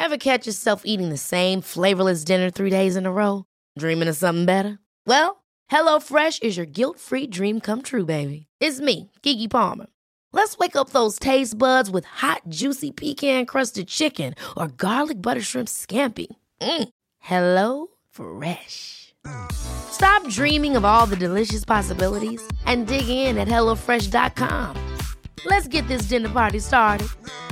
Ever catch yourself eating the same flavorless dinner 3 days in a row? Dreaming of something better? Well, HelloFresh is your guilt-free dream come true, baby. It's me, Keke Palmer. Let's wake up those taste buds with hot, juicy pecan-crusted chicken or garlic butter shrimp scampi. Hello Fresh. Stop dreaming of all the delicious possibilities and dig in at HelloFresh.com. Let's get this dinner party started.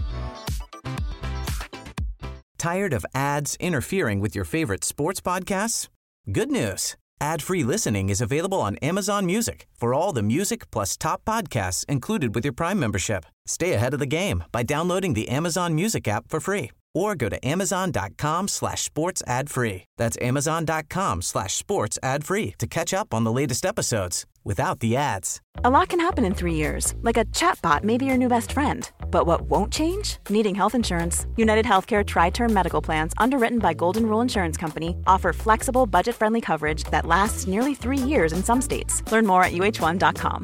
Tired of ads interfering with your favorite sports podcasts? Good news. Ad-free listening is available on Amazon Music for all the music plus top podcasts included with your Prime membership. Stay ahead of the game by downloading the Amazon Music app for free or go to amazon.com/sports ad free. That's amazon.com/sports ad free to catch up on the latest episodes without the ads. A lot can happen in 3 years, like a chatbot may be your new best friend. But what won't change? Needing health insurance. United Healthcare Tri-Term Medical Plans, underwritten by Golden Rule Insurance Company, offer flexible, budget-friendly coverage that lasts nearly 3 years in some states. Learn more at uh1.com.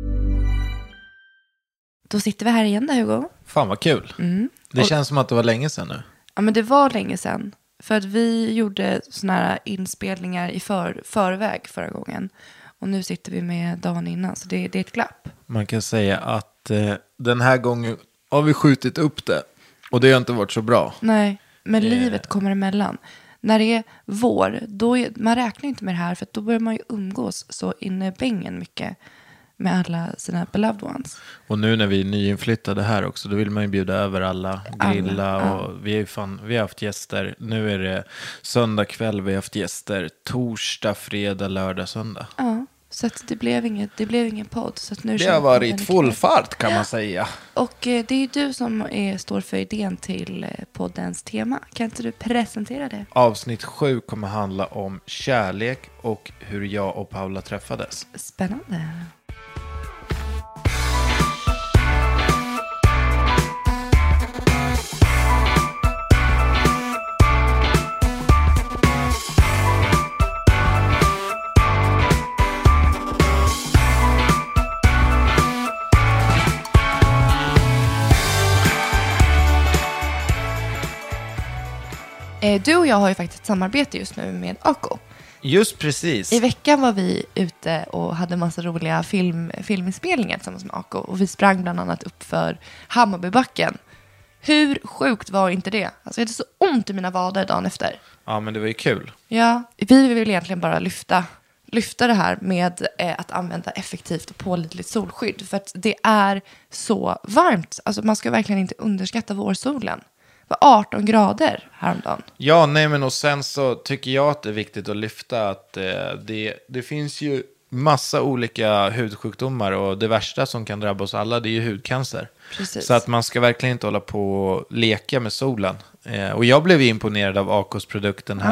Då sitter vi här igen då, Hugo. Fan vad kul. Det känns som att det var länge sedan nu. Ja, men det var länge sedan. För att vi gjorde såna här inspelningar i förväg förra gången. Och nu sitter vi med dagen innan, så det är ett glapp. Man kan säga att den här gången har vi skjutit upp det. Och det har inte varit så bra. Nej, men livet kommer emellan. När det är vår, man räknar inte med det här. För att då börjar man ju umgås så inne i bängen mycket med alla sina beloved ones. Och nu när vi är nyinflyttade här också, då vill man ju bjuda över alla, grilla och vi har haft gäster. Nu är det söndag kväll, vi har haft gäster torsdag, fredag, lördag, söndag. Ja, så att det blev ingen podd. Så att nu det har varit full fart kan man säga. Och det är ju du som står för idén till poddens tema. Kan inte du presentera det? Avsnitt 7 kommer handla om kärlek och hur jag och Paula träffades. Spännande. Du och jag har ju faktiskt ett samarbete just nu med Ako. Just precis. I veckan var vi ute och hade massa roliga filminspelningar tillsammans med Ako. Och vi sprang bland annat upp för Hammarbybacken. Hur sjukt var inte det? Alltså jag hade så ont i mina vader dagen efter. Ja, men det var ju kul. Ja, vi vill egentligen bara lyfta det här med att använda effektivt och pålitligt solskydd. För att det är så varmt. Alltså man ska verkligen inte underskatta vårsolen. 18 grader häromdagen. Ja, nej men och sen så tycker jag att det är viktigt att lyfta att det finns ju massa olika hudsjukdomar och det värsta som kan drabba oss alla det är ju hudcancer. Precis. Så att man ska verkligen inte hålla på och leka med solen. Och jag blev imponerad av Akos produkt, den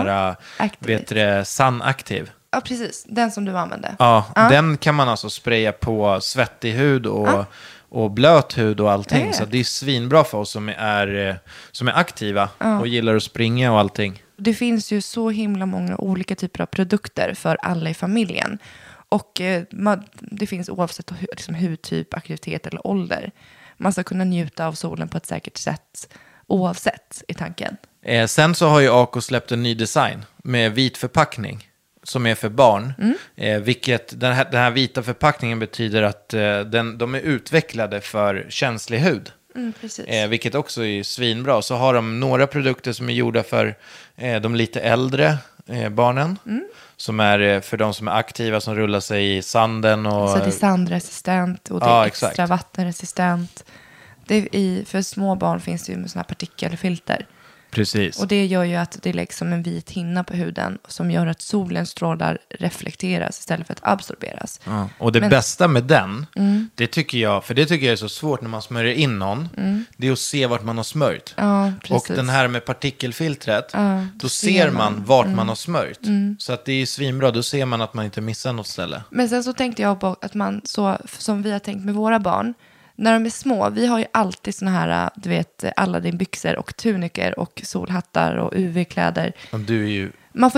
här Sun Active. Ja, precis. Den som du använde. Ja, den kan man alltså spraya på svettig hud och blöt hud och allting. Så det är svinbra för oss som är aktiva och gillar att springa och allting. Det finns ju så himla många olika typer av produkter för alla i familjen. Och det finns oavsett liksom, hudtyp, aktivitet eller ålder. Man ska kunna njuta av solen på ett säkert sätt oavsett i tanken. Sen så har ju Ako släppt en ny design med vit förpackning. Som är för barn. Vilket den här vita förpackningen betyder att de är utvecklade för känslig hud. Vilket också är svinbra. Så har de några produkter som är gjorda för de lite äldre barnen. Som är för de som är aktiva som rullar sig i sanden. Och... Så det är sandresistent och det är extra vattenresistent. För små barn finns det ju med såna här partikelfilter. Precis. Och det gör ju att det läggs som en vit hinna på huden som gör att solens strålar reflekteras istället för att absorberas. Ja. Och det bästa med den, det tycker jag är så svårt när man smörjer in någon, det är att se vart man har smörjt. Ja, och den här med partikelfiltret, då ser man vart man har smörjt. Så att det är svinbra, då ser man att man inte missar något ställe. Men sen så tänkte jag på att man, så som vi har tänkt med våra barn, när de är små, vi har ju alltid såna här, du vet, Aladdin-byxor och tuniker och solhattar och UV-kläder. Men du är ju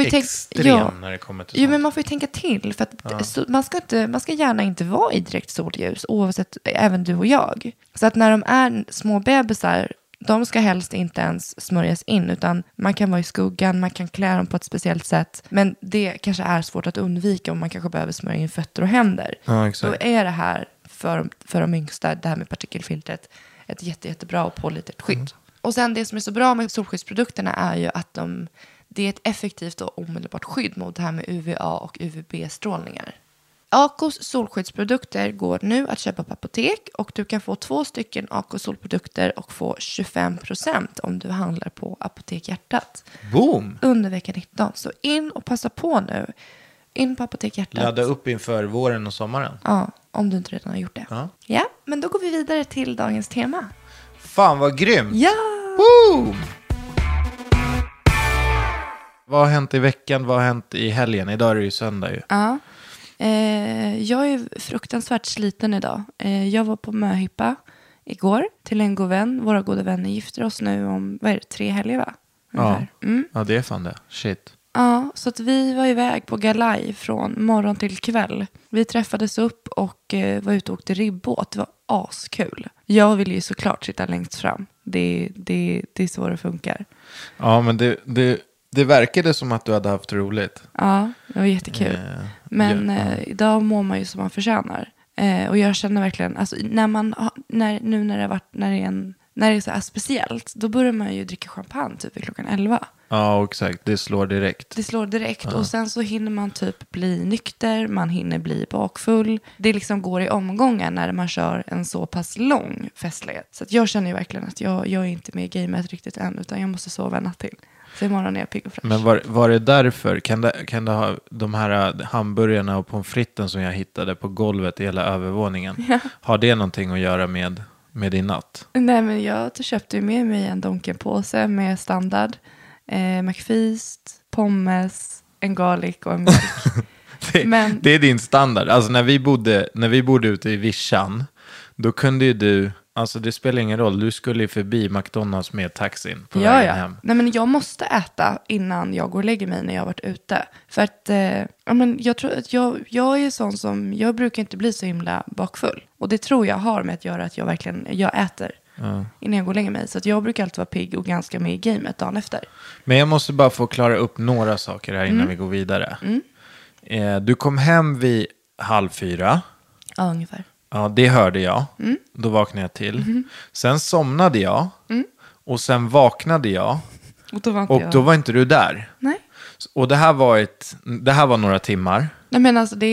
extrem när det kommer till sånt. Jo, men man får ju tänka till. För att man ska gärna inte vara i direkt solljus, oavsett, även du och jag. Så att när de är små bebisar, De ska helst inte ens smörjas in, utan man kan vara i skuggan, man kan klä dem på ett speciellt sätt. Men det kanske är svårt att undvika om man kanske behöver smörja in fötter och händer. Ja, exakt. Då är det här för de yngsta, det här med partikelfiltret, ett jättebra och pålitligt skydd. Och sen det som är så bra med solskyddsprodukterna är ju att det är ett effektivt och omedelbart skydd mot det här med UVA och UVB-strålningar. Acos solskyddsprodukter går nu att köpa på apotek, och du kan få 2 stycken Acos solprodukter och få 25% om du handlar på Apotek Hjärtat. Boom! Under vecka 19. Så in och passa på nu. In på Apotek Hjärtat. Ladda upp inför våren och sommaren. Ja, om du inte redan har gjort det. Ja. Ja, men då går vi vidare till dagens tema. Fan vad grymt! Ja! Boom! Vad har hänt i veckan? Vad har hänt i helgen? Idag är det ju söndag ju. Ja. Jag är fruktansvärt sliten idag. Jag var på möhippa igår till en god vän. Våra goda vänner gifter oss nu om 3 helger, va? Ja. Ja, det är fan det. Shit. Ja, så att vi var iväg på galaj från morgon till kväll. Vi träffades upp och var ute och åkte ribbåt. Det var askul. Jag ville ju såklart sitta längst fram. Det är så det funkar. Ja, men det verkade som att du hade haft roligt. Ja, det var jättekul. Men idag mår man ju som man förtjänar. Och jag känner verkligen, alltså, när det är så här speciellt, då börjar man ju dricka champagne typ vid klockan 11. Ja, exakt. Det slår direkt. Och sen så hinner man typ bli nykter, man hinner bli bakfull. Det liksom går i omgångar när man kör en så pass lång festlighet. Så att jag känner ju verkligen att jag är inte med i gamet riktigt än, utan jag måste sova en natt till. Så imorgon är jag pigg och fräsch. Men var det därför? Kan det ha de här hamburgarna och pommes fritesen som jag hittade på golvet i hela övervåningen? Ja. Har det någonting att göra med din natt? Nej, men jag köpte ju med mig en Donken-påse med standard. McFeast, pommes, en garlic och en mjölk. Det är din standard. Alltså när vi bodde ute i Vischan, då kunde ju du, alltså det spelar ingen roll, du skulle ju förbi McDonalds med taxin på vägen hem. Nej, men jag måste äta innan jag går och lägger mig när jag har varit ute. För att jag tror att jag är sån som, jag brukar inte bli så himla bakfull. Och det tror jag har med att göra att jag äter innan jag går och lägger mig. Så att jag brukar alltid vara pigg och ganska med i gamet dagen efter. Men jag måste bara få klara upp några saker här innan vi går vidare. Du kom hem vid 3:30. Ja, ungefär. Ja, det hörde jag. Då vaknade jag till. Sen somnade jag. Och sen vaknade jag. Och då var inte du där. Nej. Och det här var några timmar. Nej, men alltså det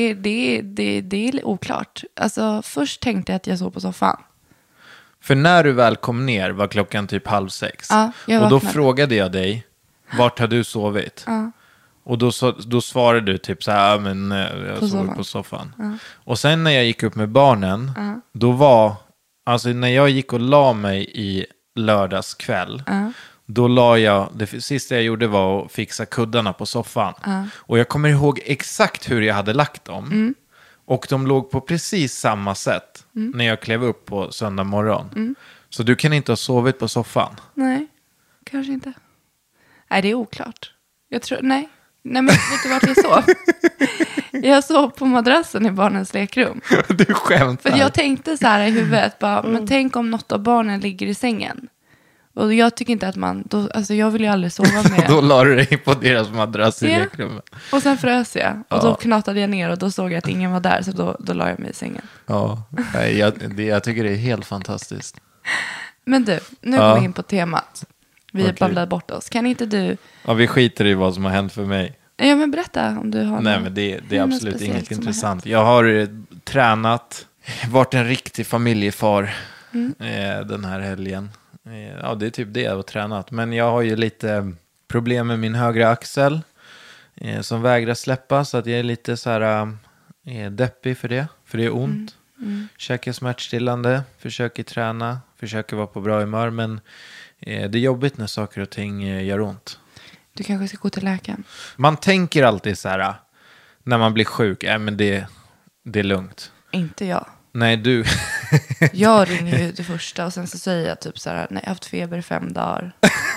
är oklart. Alltså först tänkte jag att jag sov på soffan. För när du väl kom ner var klockan typ 5:30. Ja, och då frågade jag dig, vart har du sovit? Ja. Och då svarade du typ så här, men jag sov på soffan. Ja. Och sen när jag gick upp med barnen, då var, alltså när jag gick och la mig i lördagskväll, då det sista jag gjorde var att fixa kuddarna på soffan. Och jag kommer ihåg exakt hur jag hade lagt dem. Och de låg på precis samma sätt när jag klev upp på söndag morgon. Så du kan inte ha sovit på soffan. Nej, kanske inte. Nej, det är oklart. Jag tror, nej men vet du vart jag sov? Jag sov på madrassen i barnens lekrum. Du skämtar. För jag tänkte så här i huvudet, men tänk om något av barnen ligger i sängen. Och jag tycker inte att jag vill ju aldrig sova med. Då la du dig på deras madrass i lekrummet. Och sen frös jag. Och då knatade jag ner och då såg jag att ingen var där. Så då la jag mig i sängen. Ja, jag tycker det är helt fantastiskt. Men du, nu går vi in på temat. Vi har babblat bort oss. Kan inte du... Ja, vi skiter i vad som har hänt för mig. Ja, men berätta om du har... Nej, men det är absolut inget intressant. Jag har tränat, varit en riktig familjefar den här helgen. Ja, det är typ det jag har tränat. Men jag har ju lite problem med min högra axel som vägrar släppa. Så att jag är lite så här deppig för det. För det är ont. Käkar smärtstillande, försöker träna, försöker vara på bra humör. Men det är jobbigt när saker och ting gör ont. Du kanske ska gå till läkaren. Man tänker alltid så här, när man blir sjuk, men det är lugnt. Inte jag. Nej, du. Jag ringer ju det första och sen så säger jag typ så här, nej, jag har haft feber 5 dagar.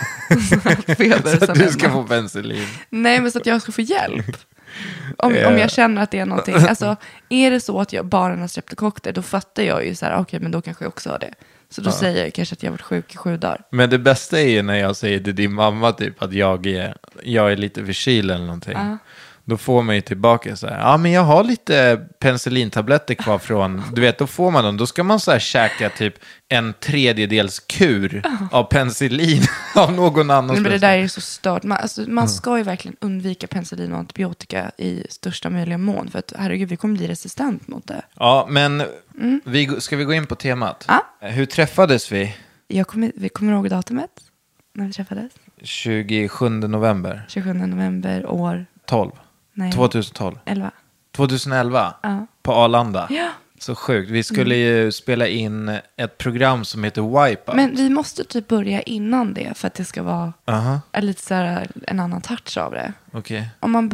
Feber, så att du ska få penicillin. Nej, men så att jag ska få hjälp. Om jag känner att det är någonting. Alltså, är det så att jag bara har streptokokter, då fattar jag ju så här, okej, men då kanske jag också har det. Så då säger jag kanske att jag har varit sjuk i 7 dagar. Men det bästa är ju när jag säger till din mamma typ att jag är lite förkyld eller någonting. Då får man ju tillbaka så här, ja men jag har lite penicillintabletter kvar från, du vet, då får man dem. Då ska man så här käka typ 1/3 kur av penicillin av någon annan. Men det där är så stört. Man ska ju verkligen undvika penicillin och antibiotika i största möjliga mån. För att herregud, vi kommer bli resistent mot det. Ja, men ska vi gå in på temat? Hur träffades vi? Vi kommer ihåg datumet när vi träffades. 27 november. 27 november år 12. Nej. 2012. 2011? Ja. På Arlanda? Ja. Så sjukt. Vi skulle ju spela in ett program som heter Wipeout. Men vi måste typ börja innan det för att det ska vara lite så här, en annan touch av det. Okej. Om man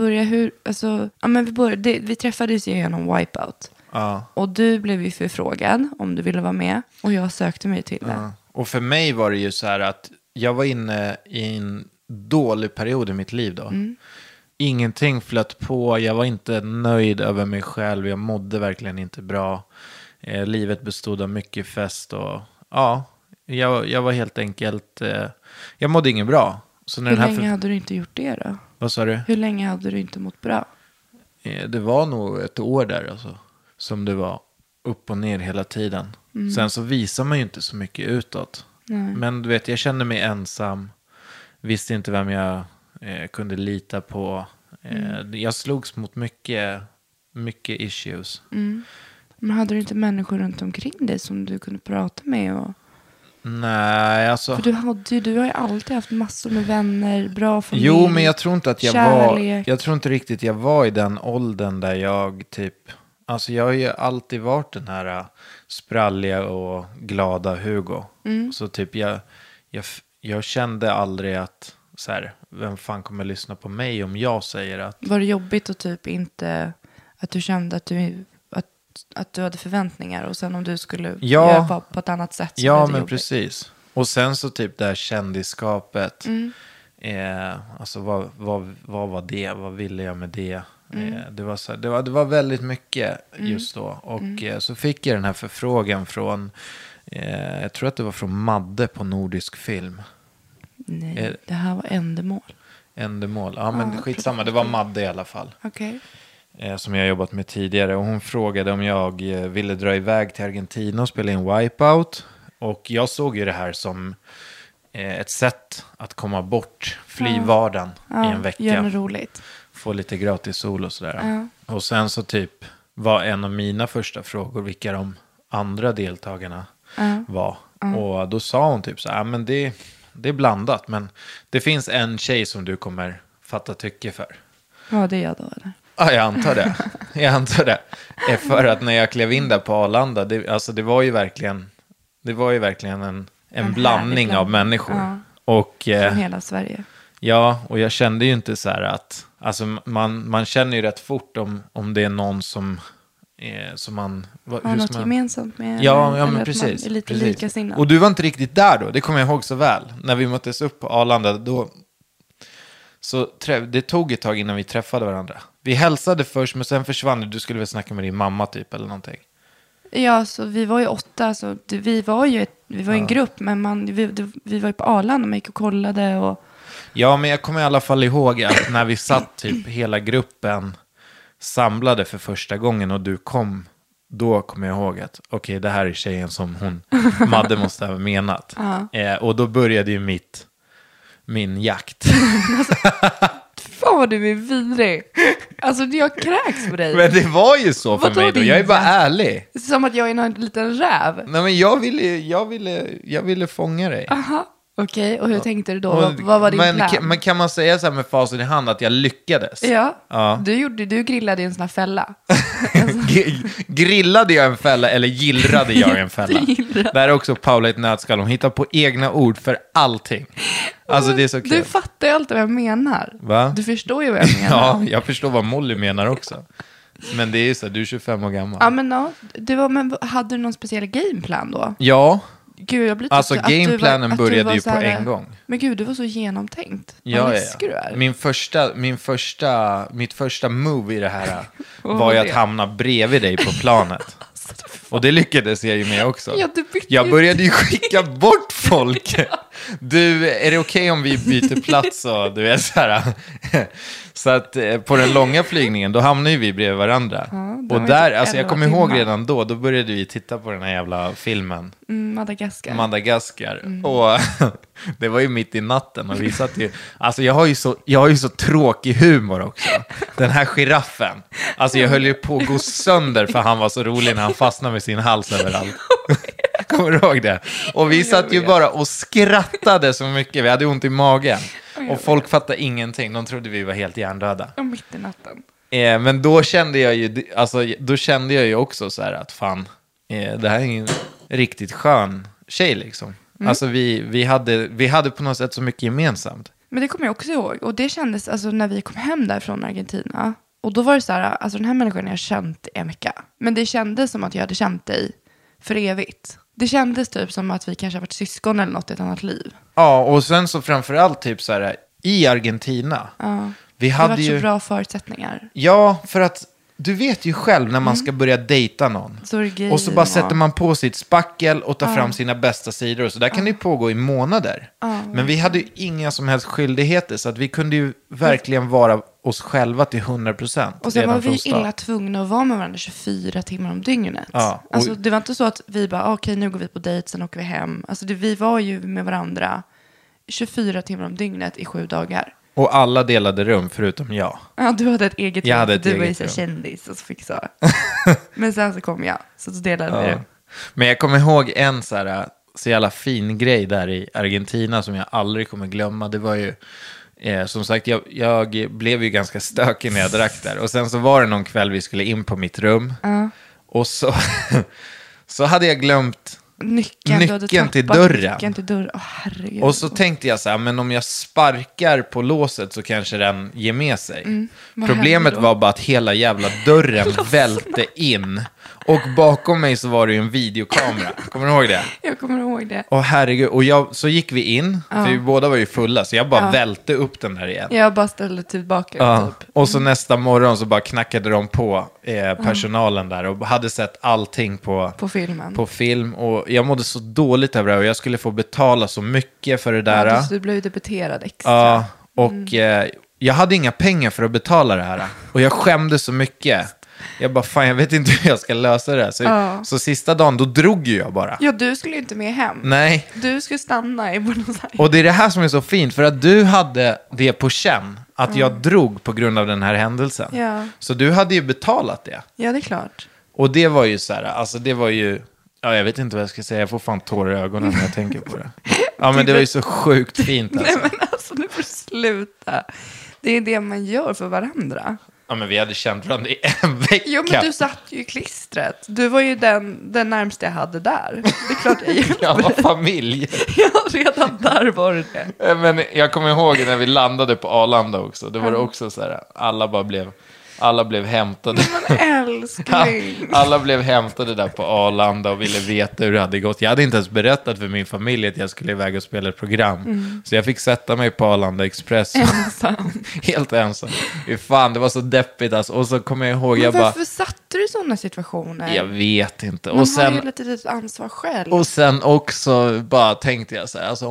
börjar vi träffades ju genom Wipeout. Ja. Och du blev ju förfrågad om du ville vara med. Och jag sökte mig till det. Och för mig var det ju så här att jag var inne i en dålig period i mitt liv då. Ingenting flöt på, jag var inte nöjd över mig själv, jag mådde verkligen inte bra. Livet bestod av mycket fest och jag var helt enkelt, jag mådde inget bra. Så när Hur länge hade du inte gjort det då? Vad sa du? Hur länge hade du inte mått bra? Det var nog ett år där alltså, som det var upp och ner hela tiden. Sen så visar man ju inte så mycket utåt. Nej. Men du vet, jag kände mig ensam, visste inte vem jag kunde lita på. Jag slogs mot mycket issues. Men hade du inte människor runt omkring dig som du kunde prata med? Nej, alltså. För du har ju alltid haft massor med vänner, bra familj. Jo, men jag tror inte att jag tror inte riktigt jag var i den åldern där jag typ, alltså jag har ju alltid varit den här spralliga och glada Hugo. Så typ jag kände aldrig att så här, vem fan kommer lyssna på mig om jag säger att... Var det jobbigt och typ inte att du kände att du hade förväntningar och sen om du skulle göra på ett annat sätt så blev det men jobbigt. Precis. Och sen så typ det här kändisskapet. Alltså vad var det? Vad ville jag med det? Det var så här, det var väldigt mycket just då. Och så fick jag den här förfrågan från jag tror att det var från Madde på Nordisk Film. Nej, det här var Endemol. Endemol, ja men skitsamma, det var Madde i alla fall. Okej. Som jag jobbat med tidigare. Och hon frågade om jag ville dra iväg till Argentina och spela in Wipeout. Och jag såg ju det här som ett sätt att komma bort, fly vardagen i en vecka. Gör något roligt. Få lite gratis sol och sådär. Och sen så typ var en av mina första frågor vilka de andra deltagarna var. Och då sa hon typ så här, men det är blandat, men det finns en tjej som du kommer fatta tycke för. Ja, det är jag då, eller? Ja, jag antar det. För att när jag klev in där på Arlanda, det var ju verkligen en blandning av människor. Ja. Och, från hela Sverige. Ja, och jag kände ju inte så här att, alltså man känner ju rätt fort om det är någon som man... Har något gemensamt med? Ja, eller men att precis. Man är lite likasinnad. Och du var inte riktigt där då, det kommer jag ihåg så väl. När vi möttes upp på Arlanda, då... Så det tog ett tag innan vi träffade varandra. Vi hälsade först, men sen försvann du. Du skulle väl snacka med din mamma typ, eller någonting. Ja, så vi var ju 8. Så vi var ju en grupp, men vi var ju på Arlanda och man gick och kollade. Och... Ja, men jag kommer i alla fall ihåg att när vi satt typ hela gruppen samlade för första gången och du kom, då kommer jag ihåg att okej, det här är tjejen som Madde måste ha menat. Och då började ju min jakt. Fan vad du är vidrig. Alltså jag kräks på dig. Men det var ju så för mig då. Jag är bara ärlig. Som att jag är en liten räv. Nej, men jag ville fånga dig. Aha. Okej, och hur tänkte du då? Vad var din plan? Men kan man säga så här med facit i hand att jag lyckades? Ja. Du grillade en sån här fälla. Grillade jag en fälla eller gillrade jag en fälla? Där är också Paula ett nötskal. Hon hittar på egna ord för allting. Alltså det är så kul. Du fattar ju alltid vad jag menar. Va? Du förstår ju vad jag menar. Ja, jag förstår vad Molly menar också. Men det är ju så, du är 25 år gammal. Ja, men hade du någon speciell gameplan då? Ja. Gud, jag blir alltså gameplanen började ju på en gång. Men gud, du var så genomtänkt. Ja. Du är. Mitt första move i det här var ju att hamna bredvid dig på planet. Alltså, Och det lyckades jag ju med också. Ja, du bytte jag ju började ju skicka bort folk. Du, är det okej om vi byter plats? Och du är så här. Så att på den långa flygningen, då hamnar ju vi bredvid varandra. Ja, och där, typ alltså jag 11 kommer ihåg timmar. redan då började vi titta på den här jävla filmen. Madagaskar. Och det var ju mitt i natten och vi satt ju, alltså jag har ju så tråkig humor också. Den här giraffen, alltså jag höll ju på att gå sönder för han var så rolig när han fastnade med sin hals överallt. Kommer du ihåg det? Och vi satt ju bara och skrattade så mycket, vi hade ont i magen. Och folk fattade ingenting, de trodde vi var helt hjärndöda. Och mitt i natten. Men då kände jag ju också så här att fan, det här är ju en riktigt skön tjej liksom. Alltså vi hade på något sätt så mycket gemensamt. Men det kommer jag också ihåg. Och det kändes, alltså när vi kom hem där från Argentina. Och då var det så här, alltså den här människan jag har känt i en vecka. Men det kändes som att jag hade känt dig för evigt. Det kändes typ som att vi kanske har varit syskon eller något i ett annat liv. Ja, och sen så framförallt typ så här i Argentina. Ja. Vi Det hade var ju så bra förutsättningar. Ja, för att du vet ju själv när man ska börja dejta någon. Så är det grejer Och så bara och- sätter man på sitt spackel och tar fram sina bästa sidor. Och så där kan det ju pågå i månader. Men vi hade ju inga som helst skyldigheter. Så att vi kunde ju verkligen vara oss själva till 100%. Och sen var redan vi från start. illa tvungna att vara med varandra 24 timmar om dygnet. Ja, och- Alltså det var inte så att vi bara, okej nu går vi på dejt, sen åker vi hem. Alltså vi var ju med varandra 24 timmar om dygnet i 7 dagar. Och alla delade rum förutom jag. Ja, du hade ett eget Jag rum, hade för ett du var ju eget så rum. kändis och så fick så. Men sen så kom jag, så då delade vi det. Men jag kommer ihåg en så jävla fin grej där i Argentina som jag aldrig kommer glömma. Det var ju, som sagt, jag blev ju ganska stökig när jag drack där. Och sen så var det någon kväll vi skulle in på mitt rum. Och så, så hade jag glömt Nyckeln du hade Nyckeln till tappat dörren. Nyckeln till dörren, herregud. Och så tänkte jag så här, men om jag sparkar på låset så kanske den ger med sig. vad Problemet hände då? var bara att hela jävla dörren välte in. Och bakom mig så var det ju en videokamera. Kommer du ihåg det? Jag kommer ihåg det. Och herregud, och så gick vi in, för vi båda var ju fulla, så jag bara välte upp den där igen. Jag bara ställde tillbaka typ. Och så nästa morgon så bara knackade de på personalen där och hade sett allting på Filmen. på film. Och jag mådde så dåligt över det och jag skulle få betala så mycket för det där. Ja, du blev ju debiterad extra. Ja, och jag hade inga pengar för att betala det här. Och jag skämde så mycket. Jag bara, fan jag vet inte hur jag ska lösa det här. Så sista dagen, då drog ju jag bara. Ja, du skulle ju inte med hem. Nej. Du skulle stanna i Buenos Aires. Och det är det här som är så fint, för att du hade det på känn, att jag drog på grund av den här händelsen. Ja. Så du hade ju betalat det. Ja, det är klart. Och det var ju så här, alltså det var ju, ja jag vet inte vad jag ska säga, jag får fan tårar i ögonen när jag tänker på det. Ja men det var ju så sjukt fint alltså. Nej, men alltså, nu får du sluta. Det är det man gör för varandra. Ja men vi hade känt varandra i en vecka. Jo, men du satt ju i klistret. Du var ju den närmaste jag hade där. Det är klart jag hjälpte Jag var dig. familj. Ja, redan där var det det. Men jag kommer ihåg när vi landade på Arlanda också. Det var det också så här, alla blev hämtade. Men älskling. Alla blev hämtade där på Arlanda och ville veta hur det hade gått. Jag hade inte ens berättat för min familj att jag skulle iväg och spela ett program. Så jag fick sätta mig på Arlanda Express. Ensam. Helt ensam. Fan, det var så deppigt alltså. Och så kommer jag ihåg, Men jag bara, varför satte du i sådana situationer? jag vet inte. Man Och har ju sen, lite ett ansvar själv. och sen också bara tänkte jag så här, alltså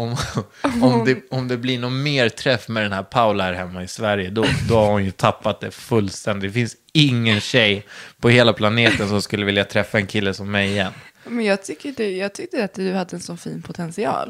om det blir någon mer träff med den här Paula här hemma i Sverige, då har hon ju tappat det fullständigt. Det finns ingen tjej på hela planeten som skulle vilja träffa en kille som mig igen. Men jag tyckte att du hade en så fin potential.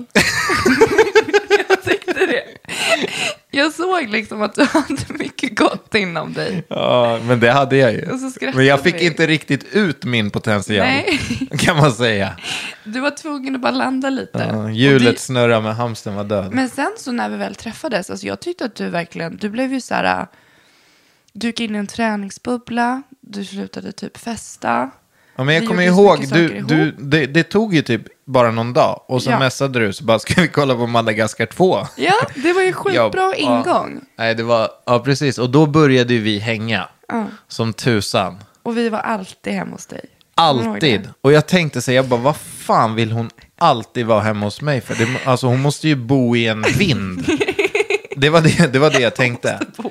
Jag tyckte det. Jag såg liksom att du hade mycket gott inom dig. Ja, men det hade jag ju. Och så skrattade Men jag fick vi. inte riktigt ut min potential, Nej. kan man säga. Du var tvungen att bara landa lite. Ja, Och hjulet snurrade men hamstern var död. Men sen så när vi väl träffades, alltså jag tyckte att du blev ju så här, du gick in i en träningsbubbla, du slutade typ festa. Ja, men jag Vi kommer gjorde så ihåg, mycket saker det tog ju typ bara någon dag. Och så Ja. messade du, så bara, ska vi kolla på Madagaskar 2? Ja, det var ju skitbra Ja, ingång. Nej, det var, ja precis. Och då började ju vi hänga. Som tusan. Och vi var alltid hemma hos dig. Kommer du ihåg Alltid. det? Och jag tänkte så, jag bara, vad fan vill hon alltid vara hemma hos mig för? Alltså hon måste ju bo i en vind. Det var det jag tänkte.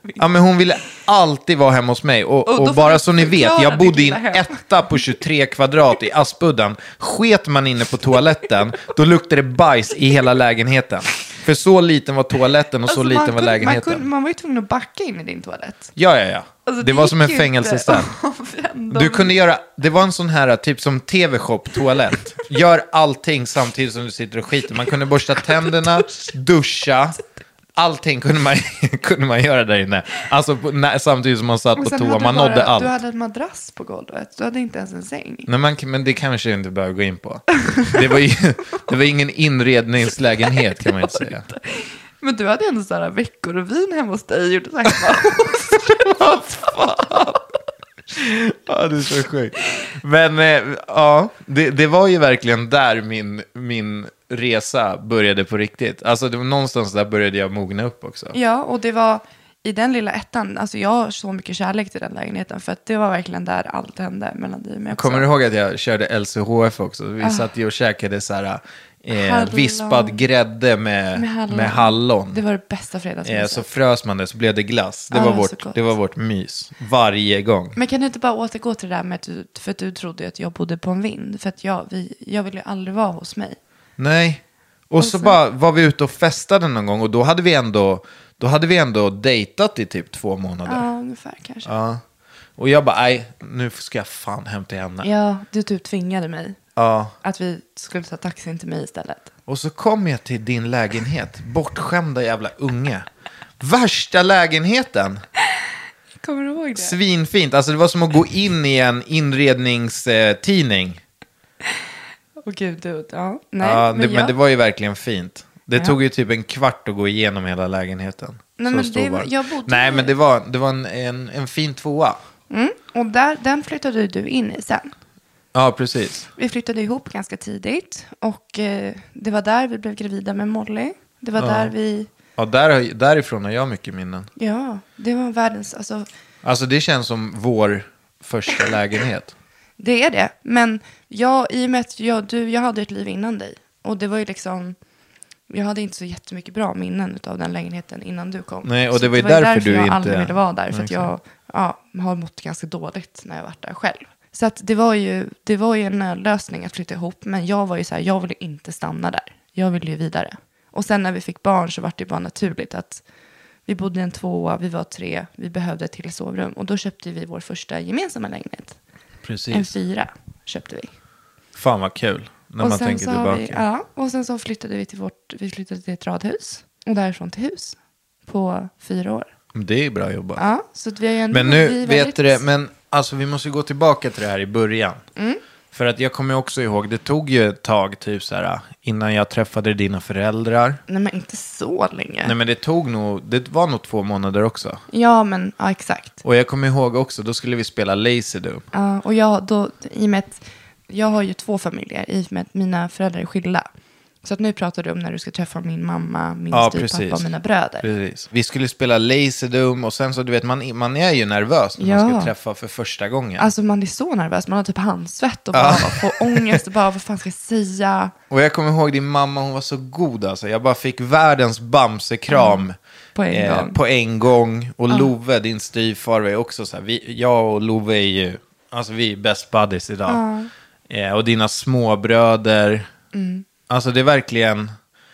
Ja, men hon ville alltid vara hemma hos mig. Och bara så ni vet, jag bodde i en etta på 23 kvadrat i Aspudden. Sket man inne på toaletten, då luktade det bajs i hela lägenheten. För så liten var toaletten och så liten var lägenheten. Man var ju tvungen att backa in i din toalett. Ja. Alltså, det var som en fängelseställ. Du kunde göra, det var en sån här typ som TV-shop-toalett. Gör allting samtidigt som du sitter och skiter. Man kunde borsta tänderna, duscha. Allting kunde man göra där inne. Alltså samtidigt som man satt på toa. Man nådde allt. Du hade en madrass på golvet. Du hade inte ens en säng. Nej, men det kanske jag inte behöver gå in på. Det var ingen inredningslägenhet, kan man inte säga. Men du hade ändå sådana veckor och vin hemma hos dig. Och sagt, vad fan? Ja, det är så sjukt. Men ja, det var ju verkligen där min resa började på riktigt. Alltså det var någonstans där började jag mogna upp också. Ja, och det var i den lilla ettan. Alltså jag har så mycket kärlek till den lägenheten. För att det var verkligen där allt hände mellan dig och mig också. Kommer du ihåg att jag körde LCHF också? Vi satt ju och käkade så här vispad grädde med hallon. Det var det bästa fredagsmyset. Så frös man det, så blev det glass. Det var vårt mys. Varje gång. Men kan du inte bara återgå till det där med för att du trodde att jag bodde på en vind? För att jag ville ju aldrig vara hos mig. Nej. Och så bara var vi ute och festade någon gång. Och då hade vi ändå dejtat i typ 2 månader. Ja, ungefär kanske. Ja. Och jag bara, nej, nu ska jag fan hem till henne. Ja, du typ tvingade mig. Ja. Att vi skulle ta taxin till mig istället. Och så kom jag till din lägenhet. Bortskämda jävla unge. Värsta lägenheten. Kommer du ihåg det? Svinfint. Alltså det var som att gå in i en inredningstidning. Åh gud, ja. Nej, Ja, men det var ju verkligen fint. Det tog ju typ en kvart att gå igenom hela lägenheten. Nej, men jag bodde Nej, men det var en fin 2:a. Och den flyttade du in i sen. Ja, precis. Vi flyttade ihop ganska tidigt. Och det var där vi blev gravida med Molly. Det var där vi... Ja, därifrån har jag mycket minnen. Ja, det var världens... Alltså det känns som vår första lägenhet. Det är det. Men i och med att jag hade ett liv innan dig. Och det var ju liksom... Jag hade inte så jättemycket bra minnen av den lägenheten innan du kom. Nej, och så det var ju därför du jag inte... aldrig ville vara där. För att jag har mått ganska dåligt när jag varit där själv. Så att det var ju en nödlösning att flytta ihop. Men jag var ju så här, jag ville inte stanna där. Jag ville ju vidare. Och sen när vi fick barn så var det bara naturligt att vi bodde i en 2:a, vi var 3, vi behövde ett till sovrum. Och då köpte vi vår första gemensamma lägenhet. Precis. En 4 köpte vi. Fan vad kul när man tänker tillbaka. Och sen så flyttade vi till ett radhus. Och därifrån till hus på 4 år. Det är bra jobbat. Ja, så att vi har ju ändå... Men nu vet du det, men alltså vi måste gå tillbaka till det här i början. För att jag kommer också ihåg, det tog ju ett tag typ så här innan jag träffade dina föräldrar. Nej, men inte så länge. Nej, men det var nog 2 månader också. Ja, men ja, exakt. Och jag kommer ihåg också, då skulle vi spela Laserdoom. Ja, och i och med att jag har ju 2 familjer, i och med att mina föräldrar är skilda. Så att nu pratar du om när du ska träffa min mamma, min styvpappa och mina bröder. Precis. Vi skulle spela Laserdoom och sen så, du vet, man är ju nervös när man ska träffa för första gången. Alltså man är så nervös, man har typ handsvett och bara får ångest och bara vad fan ska jag säga? Och jag kommer ihåg din mamma, hon var så god alltså. Jag bara fick världens bamsekram på en gång. Och Love, din styvfar, var också så här. Jag och Love är ju, alltså vi är best buddies idag. Och dina småbröder. Alltså det är verkligen,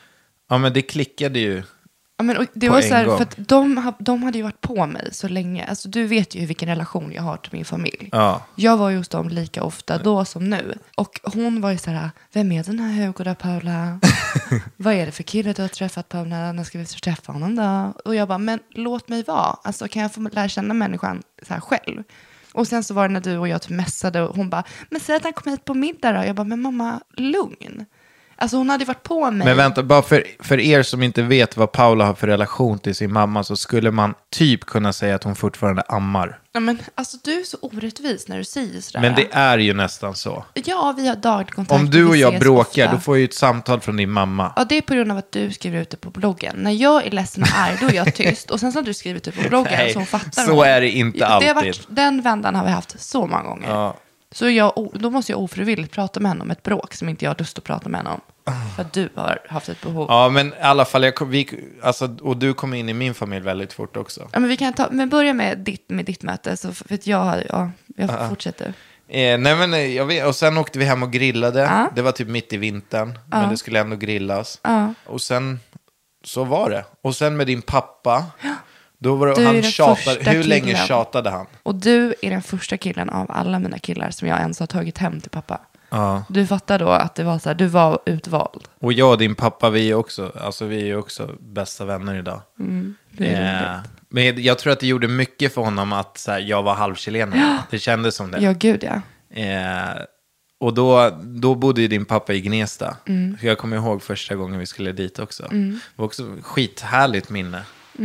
ja men det klickade ju. Ja, men och det var så här, för att de hade ju varit på mig så länge. Alltså du vet ju vilken relation jag har till min familj. Ja. Jag var ju hos dem lika ofta då som nu. Och hon var ju så här, vem är den här Hugo då, Paula? Vad är det för kille du har träffat, Paula? När ska vi träffa honom då? Och jag bara, men låt mig vara. Alltså kan jag få lära känna människan så här själv? Och sen så var det när du och jag typ mässade och hon bara, men säg att han kom hit på middag då. Jag bara, men mamma, lugn. Alltså hon hade varit på mig. Men vänta, bara för er som inte vet vad Paula har för relation till sin mamma, så skulle man typ kunna säga att hon fortfarande ammar. Ja, men alltså du är så orättvis när du säger sådär. Men det är ju nästan så. Ja, vi har daglig kontakt. Om du och jag bråkar, ofta. då får jag ju ett samtal från din mamma. Ja, det är på grund av att du skriver ut det på bloggen. När jag är ledsen och arg, då är jag tyst. Och sen så har du skrivit det på bloggen. Nej, så hon fattar. så är det inte alltid. Den vändan har vi haft så många gånger. Ja. Så då måste jag ofrivilligt prata med henne om ett bråk som inte jag har lust att prata med henne om. För att du har haft ett behov. Ja, men i alla fall, och du kom in i min familj väldigt fort också. Ja, men vi kan börja med ditt möte. Så för att jag fortsätter. Nej, men jag vet, och sen åkte vi hem och grillade. Det var typ mitt i vintern, men det skulle ändå grillas. Och sen, så var det. Och sen med din pappa, då var det, han tjatade. Hur länge tjatade han? Och du är den första killen av alla mina killar som jag ens har tagit hem till pappa. Du fattar då att det var så här, du var utvald. Och jag och din pappa, vi är också bästa vänner idag. Det är men jag tror att det gjorde mycket för honom att så här, jag var halvchilenare. Det kändes som det. Ja, gud ja. Och då bodde ju din pappa i Gnesta. För jag kommer ihåg första gången vi skulle dit också. Det var också skithärligt minne.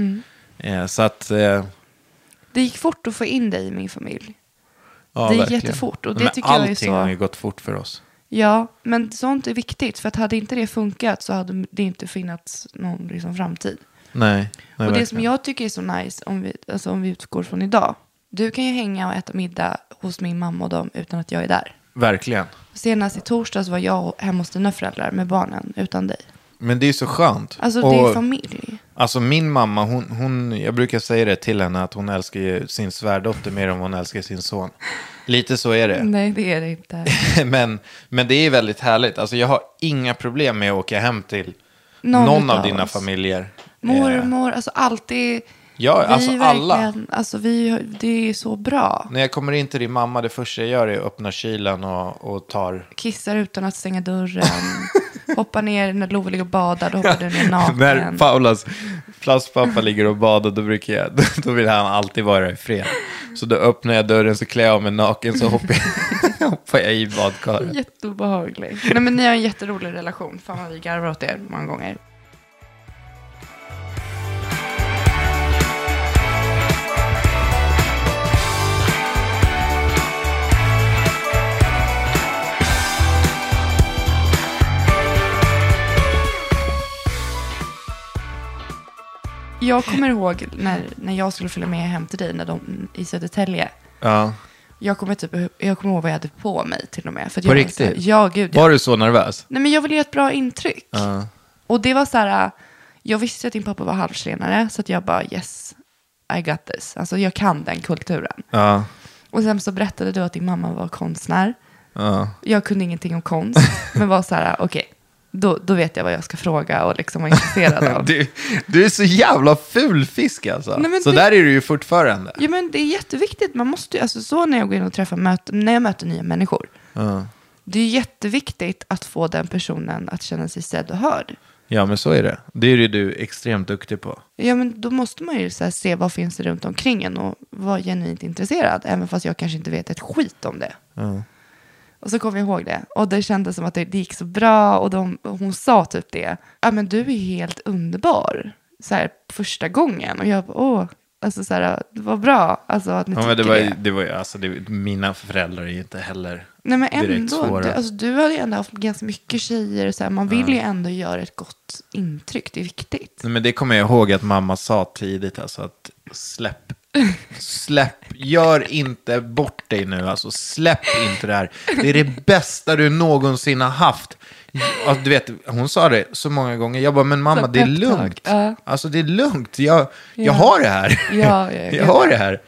Så att... det gick fort att få in dig i min familj. Ja, det gick verkligen. Jättefort. Och det men tycker jag är allting så... har ju gått fort för oss. Ja, men sånt är viktigt. För att hade inte det funkat så hade det inte funnits någon liksom framtid. Nej, och det som jag tycker är så nice, om vi utgår från idag. Du kan ju hänga och äta middag hos min mamma och dem utan att jag är där. Verkligen. Senast i torsdags var jag hemma hos dina föräldrar med barnen utan dig. Men det är så skönt. Alltså det är familj. Alltså min mamma, hon, jag brukar säga det till henne att hon älskar ju sin svärdotter mer än vad hon älskar sin son. Lite så är det. Nej, det är det inte. men det är väldigt härligt. Alltså jag har inga problem med att åka hem till någon av dina familjer. Mormor, alltså alltid. Ja, alltså alla. Alltså det är så bra. När jag kommer in till din mamma, det första jag gör är att öppna kylen och tar... Kissar utan att stänga dörren. Hoppar ner när Love ligger och badar, då hoppar du ner naken. När Paulas plastpappa ligger och badar, då vill han alltid vara i fred. Så då öppnar jag dörren, så klär jag av mig naken, så hoppar jag i badkaret. Jätteobehagligt. Nej, men ni har en jätterolig relation. Fan vad vi garvar åt er många gånger. Jag kommer ihåg när jag skulle följa med hem till dig i Södertälje. Ja. Jag kommer ihåg vad jag hade på mig till och med. För att på jag riktigt? Var, ja, gud. Var du så nervös? Nej, men jag ville göra ett bra intryck. Och det var så här, jag visste att din pappa var halvchilenare, så att jag bara, yes, I got this. Alltså jag kan den kulturen. Och sen så berättade du att din mamma var konstnär. Jag kunde ingenting om konst, men var så här, okej. Då vet jag vad jag ska fråga och liksom vara intresserad av. Du är så jävla fulfisk alltså. Nej, så där är du ju fortfarande. Ja, men det är jätteviktigt. Man måste, alltså, så när jag går in och när jag möter nya människor. Det är jätteviktigt att få den personen att känna sig sedd och hörd. Ja, men så är det. Det är ju du extremt duktig på. Ja, men då måste man ju så här se vad finns det runt omkring en och vara genuint intresserad. Även fast jag kanske inte vet ett skit om det. Och så kom jag ihåg det. Och det kändes som att det gick så bra. Och hon sa typ det. Ja, men du är helt underbar. Så här första gången. Och jag bara, alltså så här, det var bra. Alltså att ni tycker det var alltså, mina föräldrar är ju inte heller. Nej, men direkt ändå. svåra. Du har ju ändå haft ganska mycket tjejer. Så här, man vill ju ändå göra ett gott intryck. Det är viktigt. Nej, men det kommer jag ihåg att mamma sa tidigt. Alltså att släpp, gör inte bort dig nu, alltså släpp inte det här. Det är det bästa du någonsin har haft. Alltså, du vet, hon sa det så många gånger. Jag bara, men mamma, det är lugnt. Alltså det är lugnt, jag har det här. Jag har det här.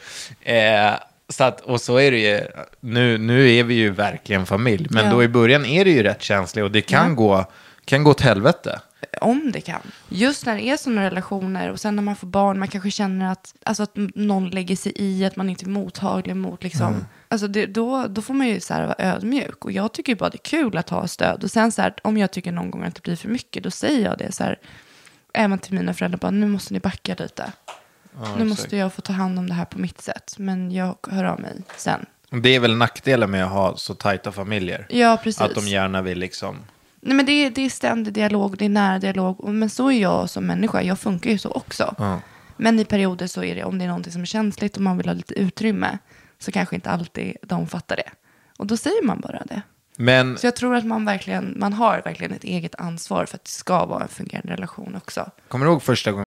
Så att, och så är det ju, nu är vi ju verkligen familj. Men då i början är det ju rätt känsligt. Och det kan gå åt helvete. Om det kan. Just när det är sådana relationer och sen när man får barn, man kanske känner att någon lägger sig i, att man inte är mottaglig mot liksom. Alltså då får man ju så här vara ödmjuk. Och jag tycker ju bara det är kul att ha stöd. Och sen så här, om jag tycker någon gång att det blir för mycket, då säger jag det så här, även till mina föräldrar, bara, nu måste ni backa lite. Nu måste jag få ta hand om det här på mitt sätt. Men jag hör av mig sen. Det är väl nackdelen med att ha så tajta familjer. Ja, precis. Att de gärna vill liksom... Nej, men det är ständig dialog, det är nära dialog. Men så är jag som människa, jag funkar ju så också. Men i perioder så är det, om det är någonting som är känsligt och man vill ha lite utrymme, så kanske inte alltid de fattar det. Och då säger man bara det. Men... Så jag tror att man har verkligen ett eget ansvar för att det ska vara en fungerande relation också. Kommer du ihåg första gången?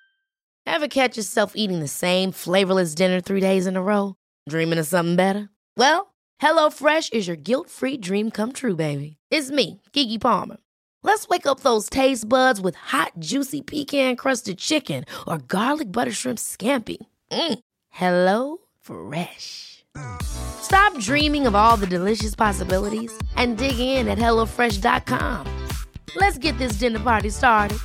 Ever catch yourself eating the same flavorless dinner 3 days in a row? Dreaming of something better? Well, HelloFresh is your guilt-free dream come true, baby. It's me, Keke Palmer. Let's wake up those taste buds with hot, juicy pecan-crusted chicken or garlic butter shrimp scampi. Hello Fresh. Stop dreaming of all the delicious possibilities and dig in at HelloFresh.com. Let's get this dinner party started.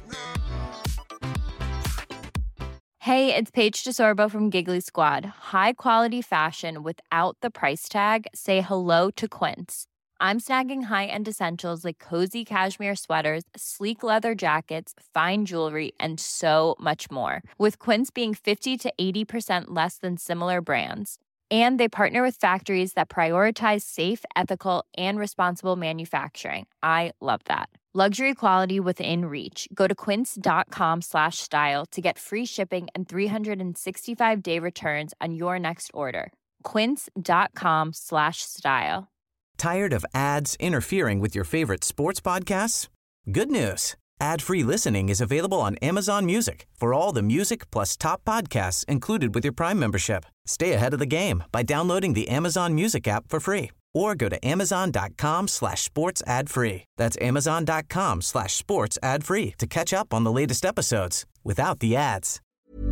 Hey, it's Paige DeSorbo from Giggly Squad. High quality fashion without the price tag. Say hello to Quince. I'm snagging high-end essentials like cozy cashmere sweaters, sleek leather jackets, fine jewelry, and so much more. With Quince being 50 to 80% less than similar brands. And they partner with factories that prioritize safe, ethical, and responsible manufacturing. I love that. Luxury quality within reach. Go to quince.com/style to get free shipping and 365-day returns on your next order. Quince.com/style. Tired of ads interfering with your favorite sports podcasts? Good news. Ad-free listening is available on Amazon Music for all the music plus top podcasts included with your Prime membership. Stay ahead of the game by downloading the Amazon Music app for free or go to amazon.com/sports ad free. That's amazon.com/sports ad free to catch up on the latest episodes without the ads.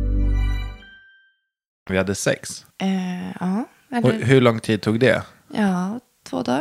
Vi hade sex. Ja. Och hur lång tid tog det? Ja, 2 dagar.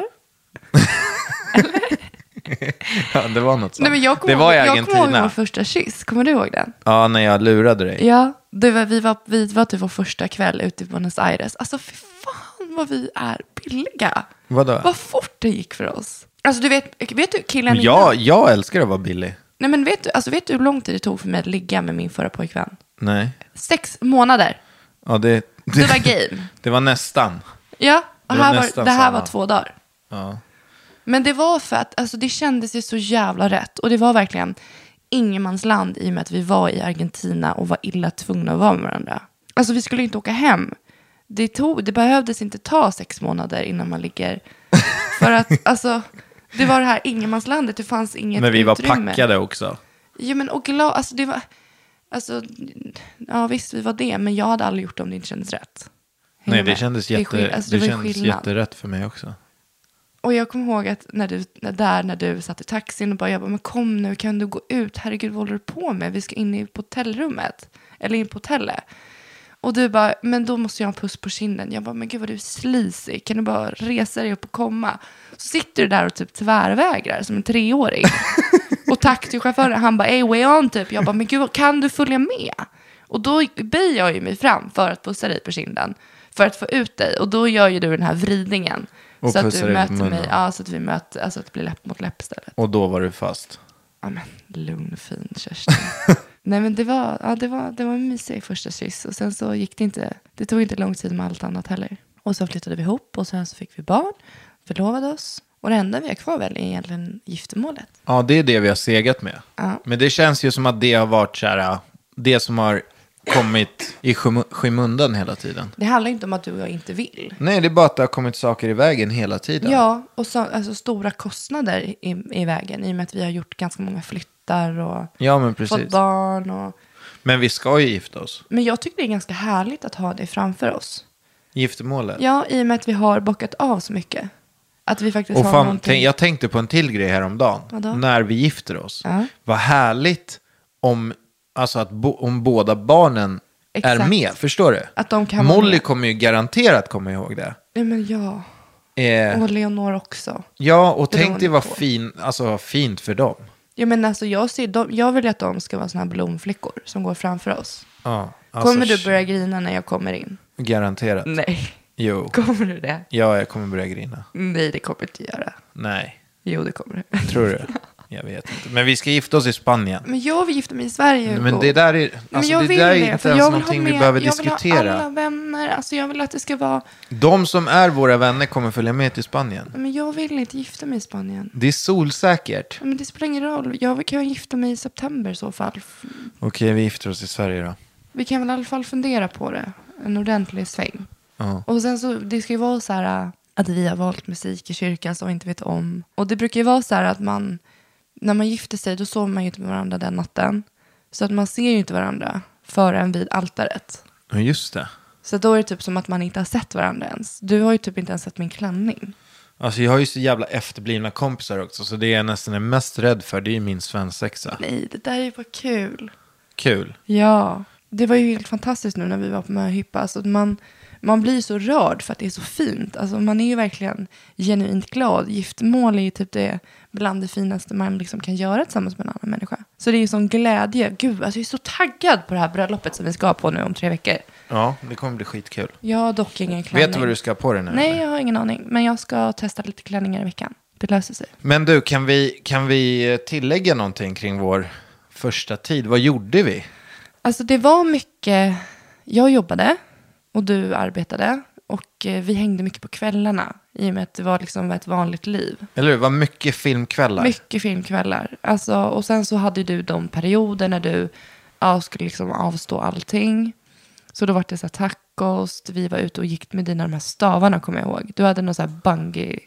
Ja, det var något sånt. Nej, men jag kommer ihåg vår första kyss. Kommer du ihåg den? Ja, när jag lurade dig. Ja, vi var typ vår första kväll ute i Buenos Aires. Alltså fy fan vad vi är billiga. Vadå? Vad fort det gick för oss. Alltså du vet du killen Ja, jag älskar att vara billig. Nej men vet du hur lång tid det tog för mig att ligga med min förra pojkvän? Nej. 6 månader. Ja, det var game. Det var nästan. Ja, och det här var 2 dagar. Ja. Men det var för att alltså, det kändes ju så jävla rätt. Och det var verkligen ingenmansland i och med att vi var i Argentina och var illa tvungna att vara med varandra. Alltså vi skulle inte åka hem. Det behövdes inte ta 6 månader innan man ligger. För att alltså, det var det här ingenmanslandet. Det fanns inget utrymme. Men vi var packade också. Ja men och glad, alltså det var... Alltså, ja visst vi var det. Men jag hade aldrig gjort det om det inte kändes rätt. Nej, det kändes jätterätt för mig också. Och jag kommer ihåg att när du satt i taxin och bara, jag bara, men kom nu, kan du gå ut? Herregud, vad håller du på med? Vi ska in på hotellrummet. Eller in på hotellet. Och du bara, men då måste jag ha en puss på kinden. Jag bara, men gud vad du är sleazy. Kan du bara resa dig upp och komma? Så sitter du där och typ tvärvägrar som en 3-åring. Och taxichauffören, han bara, hey, way on typ. Jag bara, men gud, kan du följa med? Och då böjer jag ju mig fram för att pussa dig på kinden. För att få ut dig. Och då gör ju du den här vridningen. Och så att du möter mig, ja, så att vi möter, alltså att det blir läpp mot läpp istället. Och då var du fast. Ja men, lugn och fin Kerstin. Nej men det var en mysig första kyss. Och sen så gick det tog inte lång tid med allt annat heller. Och så flyttade vi ihop och sen så fick vi barn, förlovade oss. Och det enda vi har kvar väl är egentligen giftermålet. Ja, det är det vi har segat med. Ja. Men det känns ju som att det har varit så här, det som har kommit i skymundan hela tiden. Det handlar inte om att du och jag inte vill. Nej, det är bara att det har kommit saker i vägen hela tiden. Ja, och så, alltså, stora kostnader i vägen. I och med att vi har gjort ganska många flyttar och fått barn. Och... Men vi ska ju gifta oss. Men jag tycker det är ganska härligt att ha det framför oss. Giftermålet? Ja, i och med att vi har bockat av så mycket. Att vi faktiskt och har någonting... Jag tänkte på en till grej häromdagen. Vadå? När vi gifter oss. Ja. Vad härligt om båda barnen är med. Förstår du? Att de kan Molly kommer ju garanterat komma ihåg det. Nej men ja. Och Leonor också. Ja, och tänk dig vad fint för dem. Ja men alltså jag vill att de ska vara såna här blomflickor som går framför oss. Ja, alltså, kommer du börja grina när jag kommer in? Garanterat. Nej. Jo. Kommer du det? Ja, jag kommer börja grina. Nej, det kommer du inte göra. Nej. Jo, det kommer du. Tror du? Jag vet inte. Men vi ska gifta oss i Spanien. Men jag vill gifta mig i Sverige. Men det där är, alltså, det där är inte ens någonting vi behöver diskutera. Jag vill ha alla vänner. Alltså jag vill att det ska vara... De som är våra vänner kommer följa med till Spanien. Men jag vill inte gifta mig i Spanien. Det är solsäkert. Men det spelar ingen roll. Jag kan gifta mig i september i så fall. Okej, vi gifter oss i Sverige då. Vi kan väl i alla fall fundera på det. En ordentlig sväng. Ja. Och sen så, det ska ju vara så här att vi har valt musik i kyrkan som vi inte vet om. Och det brukar ju vara så här att när man gifter sig, då sover man ju inte med varandra den natten. Så att man ser ju inte varandra förrän vid altaret. Ja, just det. Så då är det typ som att man inte har sett varandra ens. Du har ju typ inte ens sett min klänning. Alltså jag har ju så jävla efterblivna kompisar också. Så det jag nästan är mest rädd för, det är ju min svensexa. Nej, det där är ju bara kul. Kul. Ja, det var ju helt fantastiskt nu när vi var på möhippa. Alltså man blir så rörd för att det är så fint. Alltså man är ju verkligen genuint glad. Giftermål är ju typ det bland det finaste man liksom kan göra tillsammans med en annan människa. Så det är ju sån glädje. Gud, alltså jag är så taggad på det här bröllopet som vi ska på nu om 3 veckor. Ja, det kommer bli skitkul. Jag har dock ingen klänning. Vet du vad du ska ha på dig nu? Nej, eller? jag har ingen aning. Men jag ska testa lite klänningar i veckan. Det löser sig. Men du, kan vi tillägga någonting kring vår första tid? Vad gjorde vi? Alltså det var mycket... Jag jobbade och du arbetade. Och vi hängde mycket på kvällarna. I och med att det var liksom ett vanligt liv. Eller hur? Det var mycket filmkvällar. Mycket filmkvällar. Alltså, och sen så hade du de perioder när du skulle liksom avstå allting. Så då var det så här tacos. Vi var ute och gick med de här stavarna, kommer jag ihåg. Du hade någon så här bungee.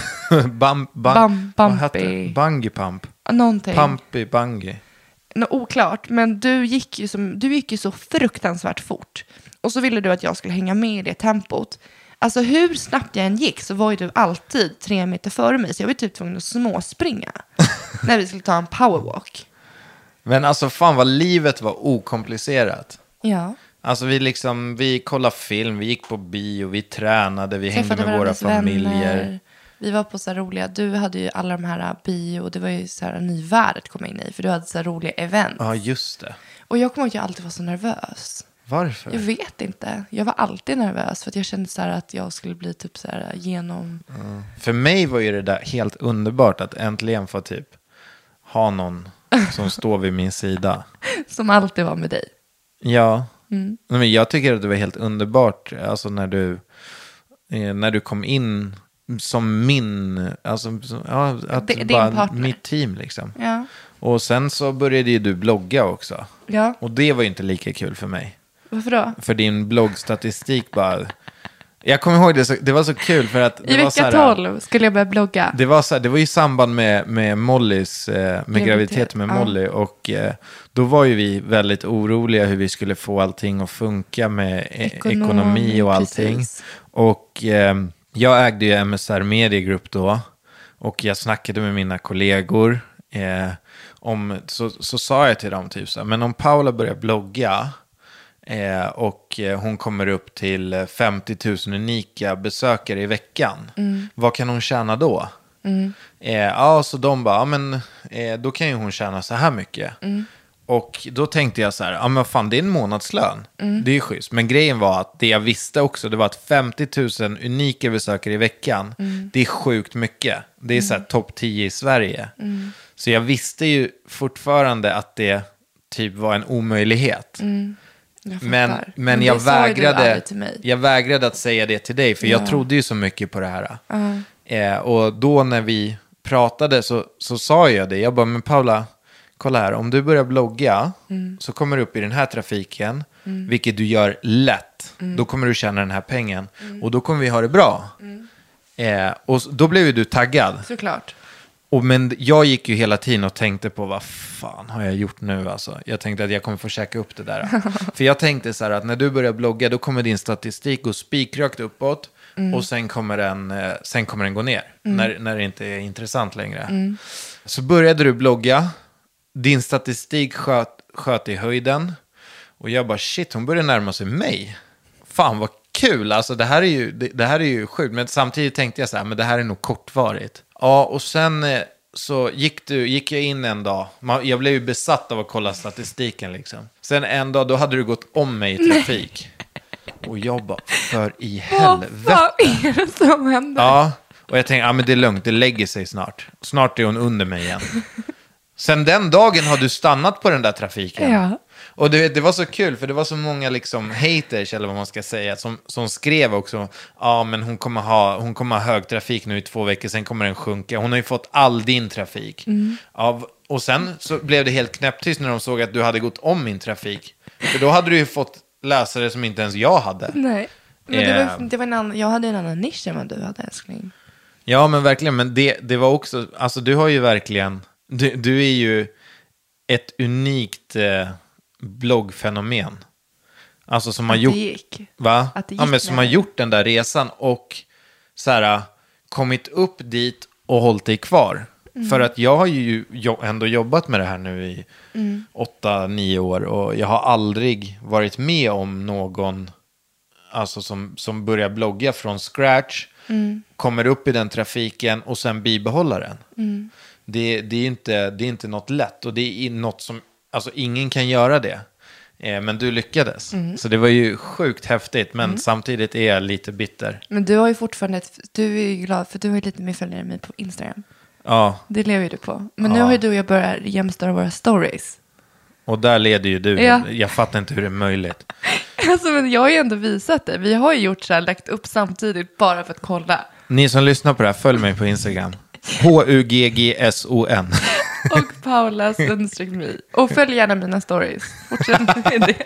Bumpy. Bungee pump. Någonting. Pumpy bungee. Oklart, men du gick ju så fruktansvärt fort. Och så ville du att jag skulle hänga med i det tempot. Alltså hur snabbt jag än gick så var ju du alltid 3 meter före mig. Så jag var typ tvungen att småspringa när vi skulle ta en powerwalk. Men alltså fan vad livet var okomplicerat. Ja. Alltså vi kollade film, vi gick på bio, vi tränade, vi hängde med våra varandras familjer. vänner. Vi var på så här roliga, du hade ju alla de här bio och det var ju så här en ny värld att komma in i. För du hade så här roliga event. Ja, just det. Och jag kommer ihåg att jag alltid var så nervös. Varför? Jag vet inte. Jag var alltid nervös för att jag kände så här att jag skulle bli typ så här genom... För mig var ju det där helt underbart att äntligen få typ ha någon som står vid min sida. Som alltid var med dig. Ja. Nej, men jag tycker att det var helt underbart alltså när du kom in som min, alltså att Din bara partner. mitt team liksom. Ja. Och sen så började ju du blogga också. Ja. Och det var ju inte lika kul för mig. Varför då? För din bloggstatistik bara... Jag kommer ihåg det var så kul för att... I vecka 12 skulle jag börja blogga. Det var ju i samband med Mollys, med graviditet med Molly. Och då var ju vi väldigt oroliga hur vi skulle få allting att funka med ekonomi och allting. Precis. Och jag ägde ju MSR Mediegrupp då. Och jag snackade med mina kollegor. Så sa jag till dem typ så här, men om Paula börjar blogga... och hon kommer upp till 50 000 unika besökare i veckan. Vad kan hon tjäna då? Så de bara, då kan ju hon tjäna så här mycket. Och då tänkte jag så här, men fan det är en månadslön. Det är ju schysst. Men grejen var att det jag visste också, det var att 50 000 unika besökare i veckan, det är sjukt mycket. Det är så här topp 10 i Sverige. Så jag visste ju fortfarande att det typ var en omöjlighet. Men jag vägrade att säga det till dig. För jag trodde ju så mycket på det här. Och då när vi pratade så sa jag det. Jag bara, men Paula, kolla här. Om du börjar blogga så kommer du upp i den här trafiken. Vilket du gör lätt. Då kommer du tjäna den här pengen. Och då kommer vi ha det bra. Och då blev ju du taggad. Såklart. Men jag gick ju hela tiden och tänkte på vad fan har jag gjort nu alltså. Jag tänkte att jag kommer få käka upp det där. För jag tänkte så här att när du börjar blogga då kommer din statistik gå spikrakt uppåt. Och sen kommer den gå ner. När det inte är intressant längre. Så började du blogga. Din statistik sköt i höjden. Och jag bara shit, hon börjar närma sig mig. Fan vad kul, alltså det här är ju sjukt. Men samtidigt tänkte jag så här, men det här är nog kortvarigt. Ja, och sen så gick jag in en dag. Jag blev ju besatt av att kolla statistiken liksom. Sen en dag, då hade du gått om mig i trafik. Och jag bara, för i helvete. Vad är det som händer? Ja, och jag tänkte, men det är lugnt, det lägger sig snart. Snart är hon under mig igen. Sen den dagen har du stannat på den där trafiken. Ja. Och det var så kul, för det var så många liksom haters, eller vad man ska säga, som skrev också, men hon kommer ha hög trafik nu i 2 veckor, sen kommer den sjunka. Hon har ju fått all din trafik. Och sen så blev det helt knäpptyst när de såg att du hade gått om min trafik. För då hade du ju fått läsare som inte ens jag hade. Nej, men det var jag hade en annan nisch än vad du hade, älskling. Ja, men verkligen, men det var också, alltså du har ju verkligen, du är ju ett unikt bloggfenomen. Alltså som har Att gjort... det gick. Va? Att det gick Ja, men som med har det. gjort den där resan och så här, kommit upp dit och hållit dig kvar. För att jag har ju ändå jobbat med det här nu i 8-9 år och jag har aldrig varit med om någon alltså som börjar blogga från scratch, kommer upp i den trafiken och sen bibehåller den. Det är inte något lätt och det är något som, alltså ingen kan göra det. Men du lyckades. Så det var ju sjukt häftigt, men samtidigt är jag lite bitter. Men du har ju fortfarande, du är ju glad för du har ju lite mer följare än mig på Instagram. Ja, Det lever ju du på. Men nu har ju du och jag börjat jämstöra våra stories. och där leder ju du. Ja. Jag fattar inte hur det är möjligt. Alltså, men jag har ju ändå visat det. Vi har ju gjort så här, lagt upp samtidigt bara för att kolla. Ni som lyssnar på det här, följ mig på Instagram. HUGGSON. Och Paula _my. Och följ gärna mina stories. Fortsätt med det.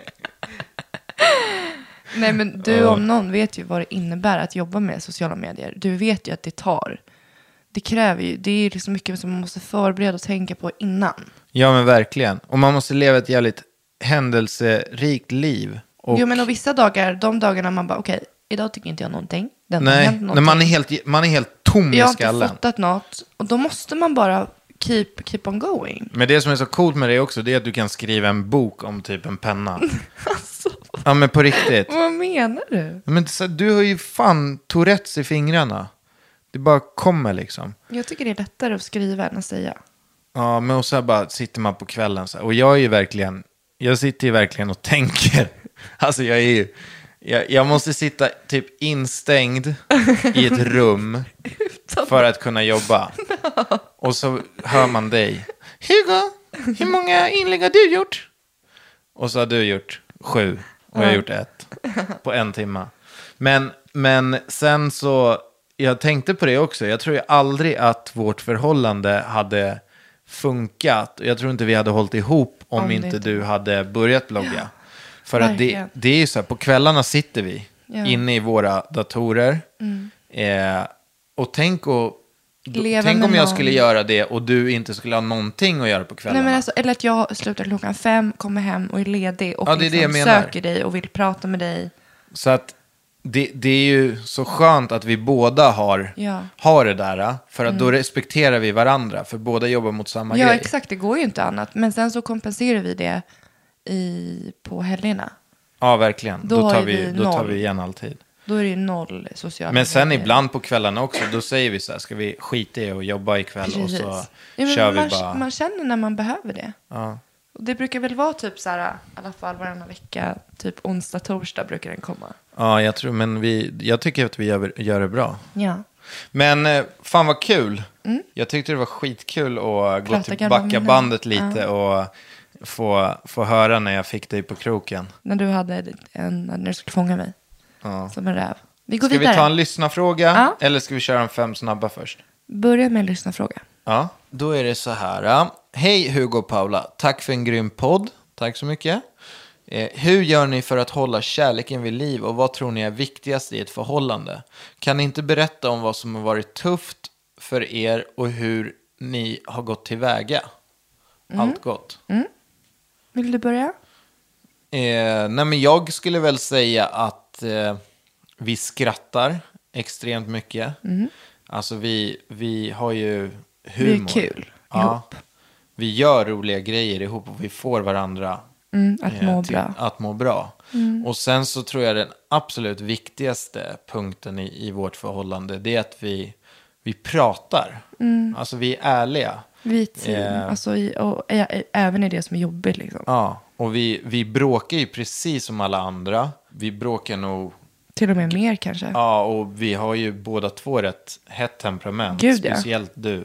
Nej, men du om någon vet ju vad det innebär att jobba med sociala medier. Du vet ju att det kräver ju, det är liksom mycket som man måste förbereda och tänka på innan. Ja, men verkligen. Och man måste leva ett jävligt händelserikt liv. Och Jo, men och vissa dagar, de dagarna man bara, okej, idag tycker inte jag någonting. Det har inte nej, hänt någonting. man är helt tom i Jag har inte skallen. fotat något. Och då måste man bara keep on going. Men det som är så coolt med det också, det är att du kan skriva en bok om typ en penna. Alltså, Ja, men på riktigt. vad menar du? Men så, du har ju fan Tourettes i fingrarna. Det bara kommer liksom. Jag tycker det är lättare att skriva än att säga. Ja, men och så här bara sitter man på kvällen så här. Och jag sitter ju verkligen och tänker. Alltså jag måste sitta typ instängd i ett rum för att kunna jobba. Och så hör man dig. Hugo, hur många inlägg har du gjort? Och så har du gjort 7 och jag har gjort 1 på 1 timme. Men sen så, jag tänkte på det också. Jag tror ju aldrig att vårt förhållande hade funkat. Jag tror inte vi hade hållit ihop om inte du hade börjat blogga. För att det är ju så här, på kvällarna sitter vi inne i våra datorer. Och tänk om jag skulle göra det och du inte skulle ha någonting att göra på kvällarna. Nej, men alltså, eller att jag slutar 5:00, kommer hem och är ledig och Ja, det är det jag menar. söker dig och vill prata med dig. Så att det är ju så skönt att vi båda har det där. För att då respekterar vi varandra. För båda jobbar mot samma Ja, grej. exakt. Det går ju inte annat. Men sen så kompenserar vi det på helgerna. Ja, verkligen. Då Då har tar vi vi 0. igen alltid. Då är det ju 0 sociala Men sen medier. ibland på kvällarna också, då säger vi så här, ska vi skita i och jobba ikväll och så Ja, men kör vi bara. Man känner när man behöver det. Ja. Och det brukar väl vara typ så här, i alla fall varannan vecka, typ onsdag, torsdag brukar den komma. Ja, jag tycker att vi gör det bra. Ja. Men fan vad kul. Jag tyckte det var skitkul att gå tillbaka bandet lite och få höra när jag fick dig på kroken. När du hade när du skulle fånga mig. Ja. Som en räv. Vi går Ska vidare. vi ta en lyssnafråga Ja. eller ska vi köra en 5 snabba först? Börja med en lyssnarfråga. Ja, då är det så här. Hej Hugo och Paula, tack för en grym podd. Tack så mycket. Hur gör ni för att hålla kärleken vid liv och vad tror ni är viktigast i ett förhållande? Kan ni inte berätta om vad som har varit tufft för er och hur ni har gått tillväga? Allt gott. Vill du börja? Nej, men jag skulle väl säga att vi skrattar extremt mycket. Alltså vi har ju humor. Vi är kul ihop. Vi gör roliga grejer ihop och vi får varandra att må bra. Och sen så tror jag den absolut viktigaste punkten i vårt förhållande, det är att vi pratar. Alltså vi är ärliga. Vi är team. Alltså, även i det som är jobbigt liksom. Ja, och vi bråkar ju precis som alla andra. Vi bråkar nog... Till och med mer kanske. Ja, och vi har ju båda två rätt hett temperament. Gud, ja. Speciellt du.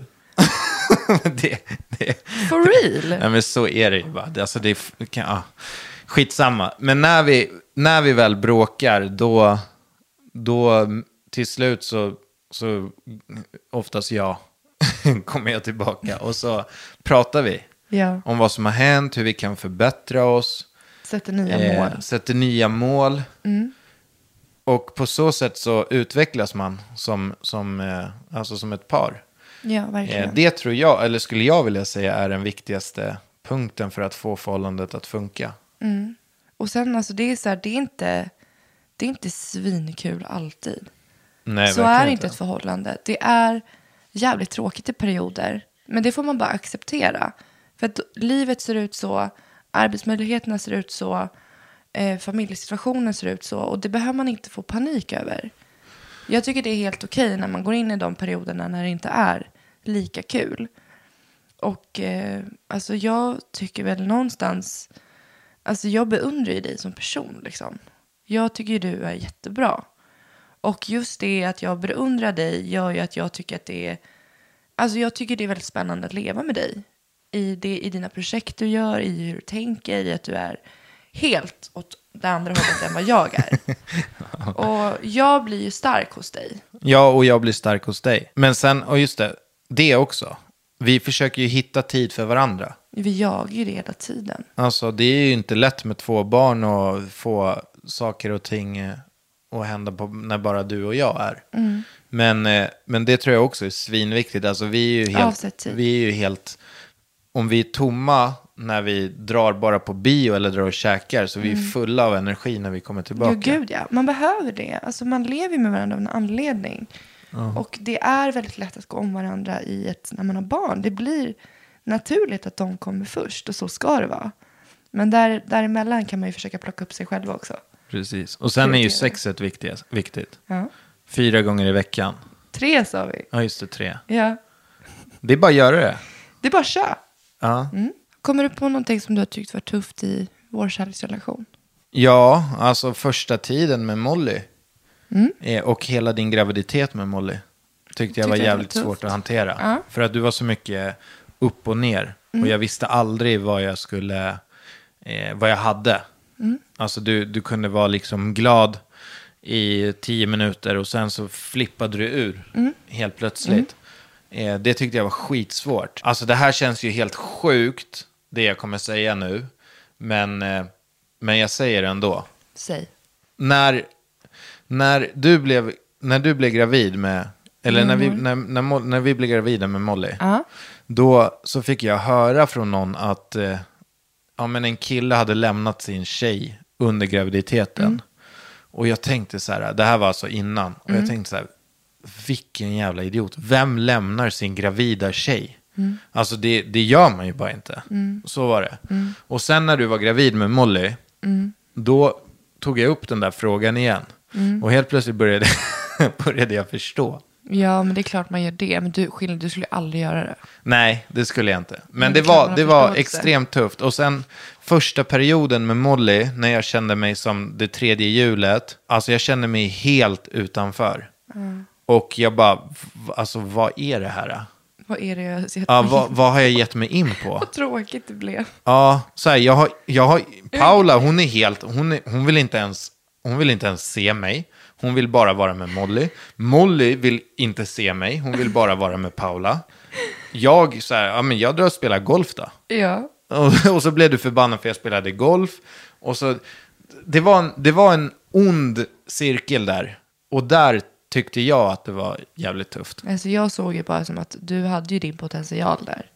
For real? Nej, men så är det ju bara. Alltså skitsamma. Men när vi väl bråkar, då till slut så oftast kommer jag tillbaka. Och så pratar vi om vad som har hänt, hur vi kan förbättra oss. Sätter nya mål. Och på så sätt så utvecklas man som ett par. Ja, verkligen. Det tror jag, eller skulle jag vilja säga, är den viktigaste punkten för att få förhållandet att funka. Och sen alltså det är så här, det är inte svinkul alltid. Nej, så är inte ett förhållande. Det är jävligt tråkigt i perioder. Men det får man bara acceptera. För att livet ser ut så. Arbetsmöjligheterna ser ut så. Familjesituationen ser ut så. Och det behöver man inte få panik över. Jag tycker det är helt okej när man går in i de perioderna när det inte är lika kul. Och alltså jag tycker väl någonstans. Alltså jag beundrar ju dig som person liksom. Jag tycker du är jättebra. Och just det att jag beundrar dig gör ju att jag tycker att det är... Alltså jag tycker det är väldigt spännande att leva med dig. I dina projekt du gör, i hur du tänker, i att du är helt åt det andra hållet än vad jag är. Och jag blir ju stark hos dig. Ja, och jag blir stark hos dig. Men sen, och just det också. Vi försöker ju hitta tid för varandra. Vi jagar ju det hela tiden. Alltså det är ju inte lätt med 2 barn och få saker och ting att hända på när bara du och jag är. Men det tror jag också är svinviktigt. Alltså vi är ju helt om vi är tomma när vi drar bara på bio eller drar och käkar, så vi är fulla av energi när vi kommer tillbaka. Jo, gud ja. Man behöver det. Alltså man lever med varandra av en anledning. Och det är väldigt lätt att gå om varandra när man har barn. Det blir naturligt att de kommer först, och så ska det vara. Men däremellan kan man ju försöka plocka upp sig själv också. Precis. Och sen är ju sexet viktigt. Ja. 4 gånger i veckan. 3 sa vi. Ja, just det, 3. Ja. Det är bara att göra det. Det är bara att köra. Ja. Kommer du på någonting som du har tyckt var tufft i vår kärleksrelation? Ja, alltså första tiden med Molly. Och hela din graviditet med Molly. Tyckte jag var jävligt svårt att hantera. Ja. För att du var så mycket upp och ner. Och jag visste aldrig vad jag hade. Alltså du kunde vara liksom glad i 10 minuter och sen så flippade du ur helt plötsligt. Det tyckte jag var skitsvårt. Alltså det här känns ju helt sjukt, det jag kommer säga nu. Men jag säger det ändå. Säg. När du blev gravid med, eller när vi blev gravida med Molly, då så fick jag höra från någon att men en kille hade lämnat sin tjej under graviditeten. Och jag tänkte så här, det här var alltså innan, och jag tänkte så här, vilken jävla idiot. Vem lämnar sin gravida tjej? Alltså det gör man ju bara inte. Så var det. Och sen när du var gravid med Molly, då tog jag upp den där frågan igen. Och helt plötsligt började jag förstå. Ja, men det är klart man gör det. Men du skulle aldrig göra det. Nej, det skulle jag inte. Men det var extremt tufft. Och sen första perioden med Molly, när jag kände mig som det 3:e hjulet. Alltså jag kände mig helt utanför. Och jag bara, alltså vad är det här? Vad är det jag har gett mig vad har jag gett mig in på? Vad tråkigt det blev. Ja, så här, jag har Paula, hon vill inte ens se mig. Hon vill bara vara med Molly. Molly vill inte se mig. Hon vill bara vara med Paula. Jag drar och spelar golf då. Ja. Och så blev du förbannad för jag spelade golf. Och så, det var en ond cirkel där. Och där tyckte jag att det var jävligt tufft. Alltså jag såg ju bara som att du hade ju din potential där.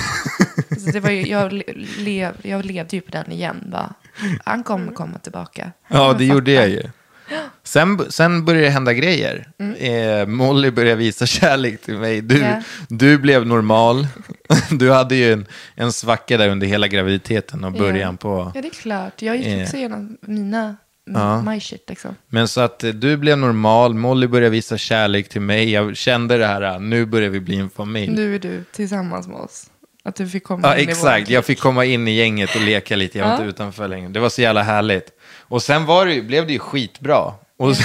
Så det var ju, jag levde ju på den igen. Bara. Han kommer komma tillbaka. Ja, det gjorde jag ju. Sen började det hända grejer. Molly började visa kärlek till mig. Du blev normal. Du hade ju en svacka där under hela graviditeten och början på... Ja, det är klart. Jag gick också igenom my shit liksom. Men så att du blev normal. Molly började visa kärlek till mig. Jag kände det här, nu börjar vi bli en familj. Nu är du tillsammans med oss. Att du fick komma in i exakt. Jag fick komma in i gänget och leka lite. Jag var inte utanför längre. Det var så jävla härligt. Och sen blev det ju skitbra. Och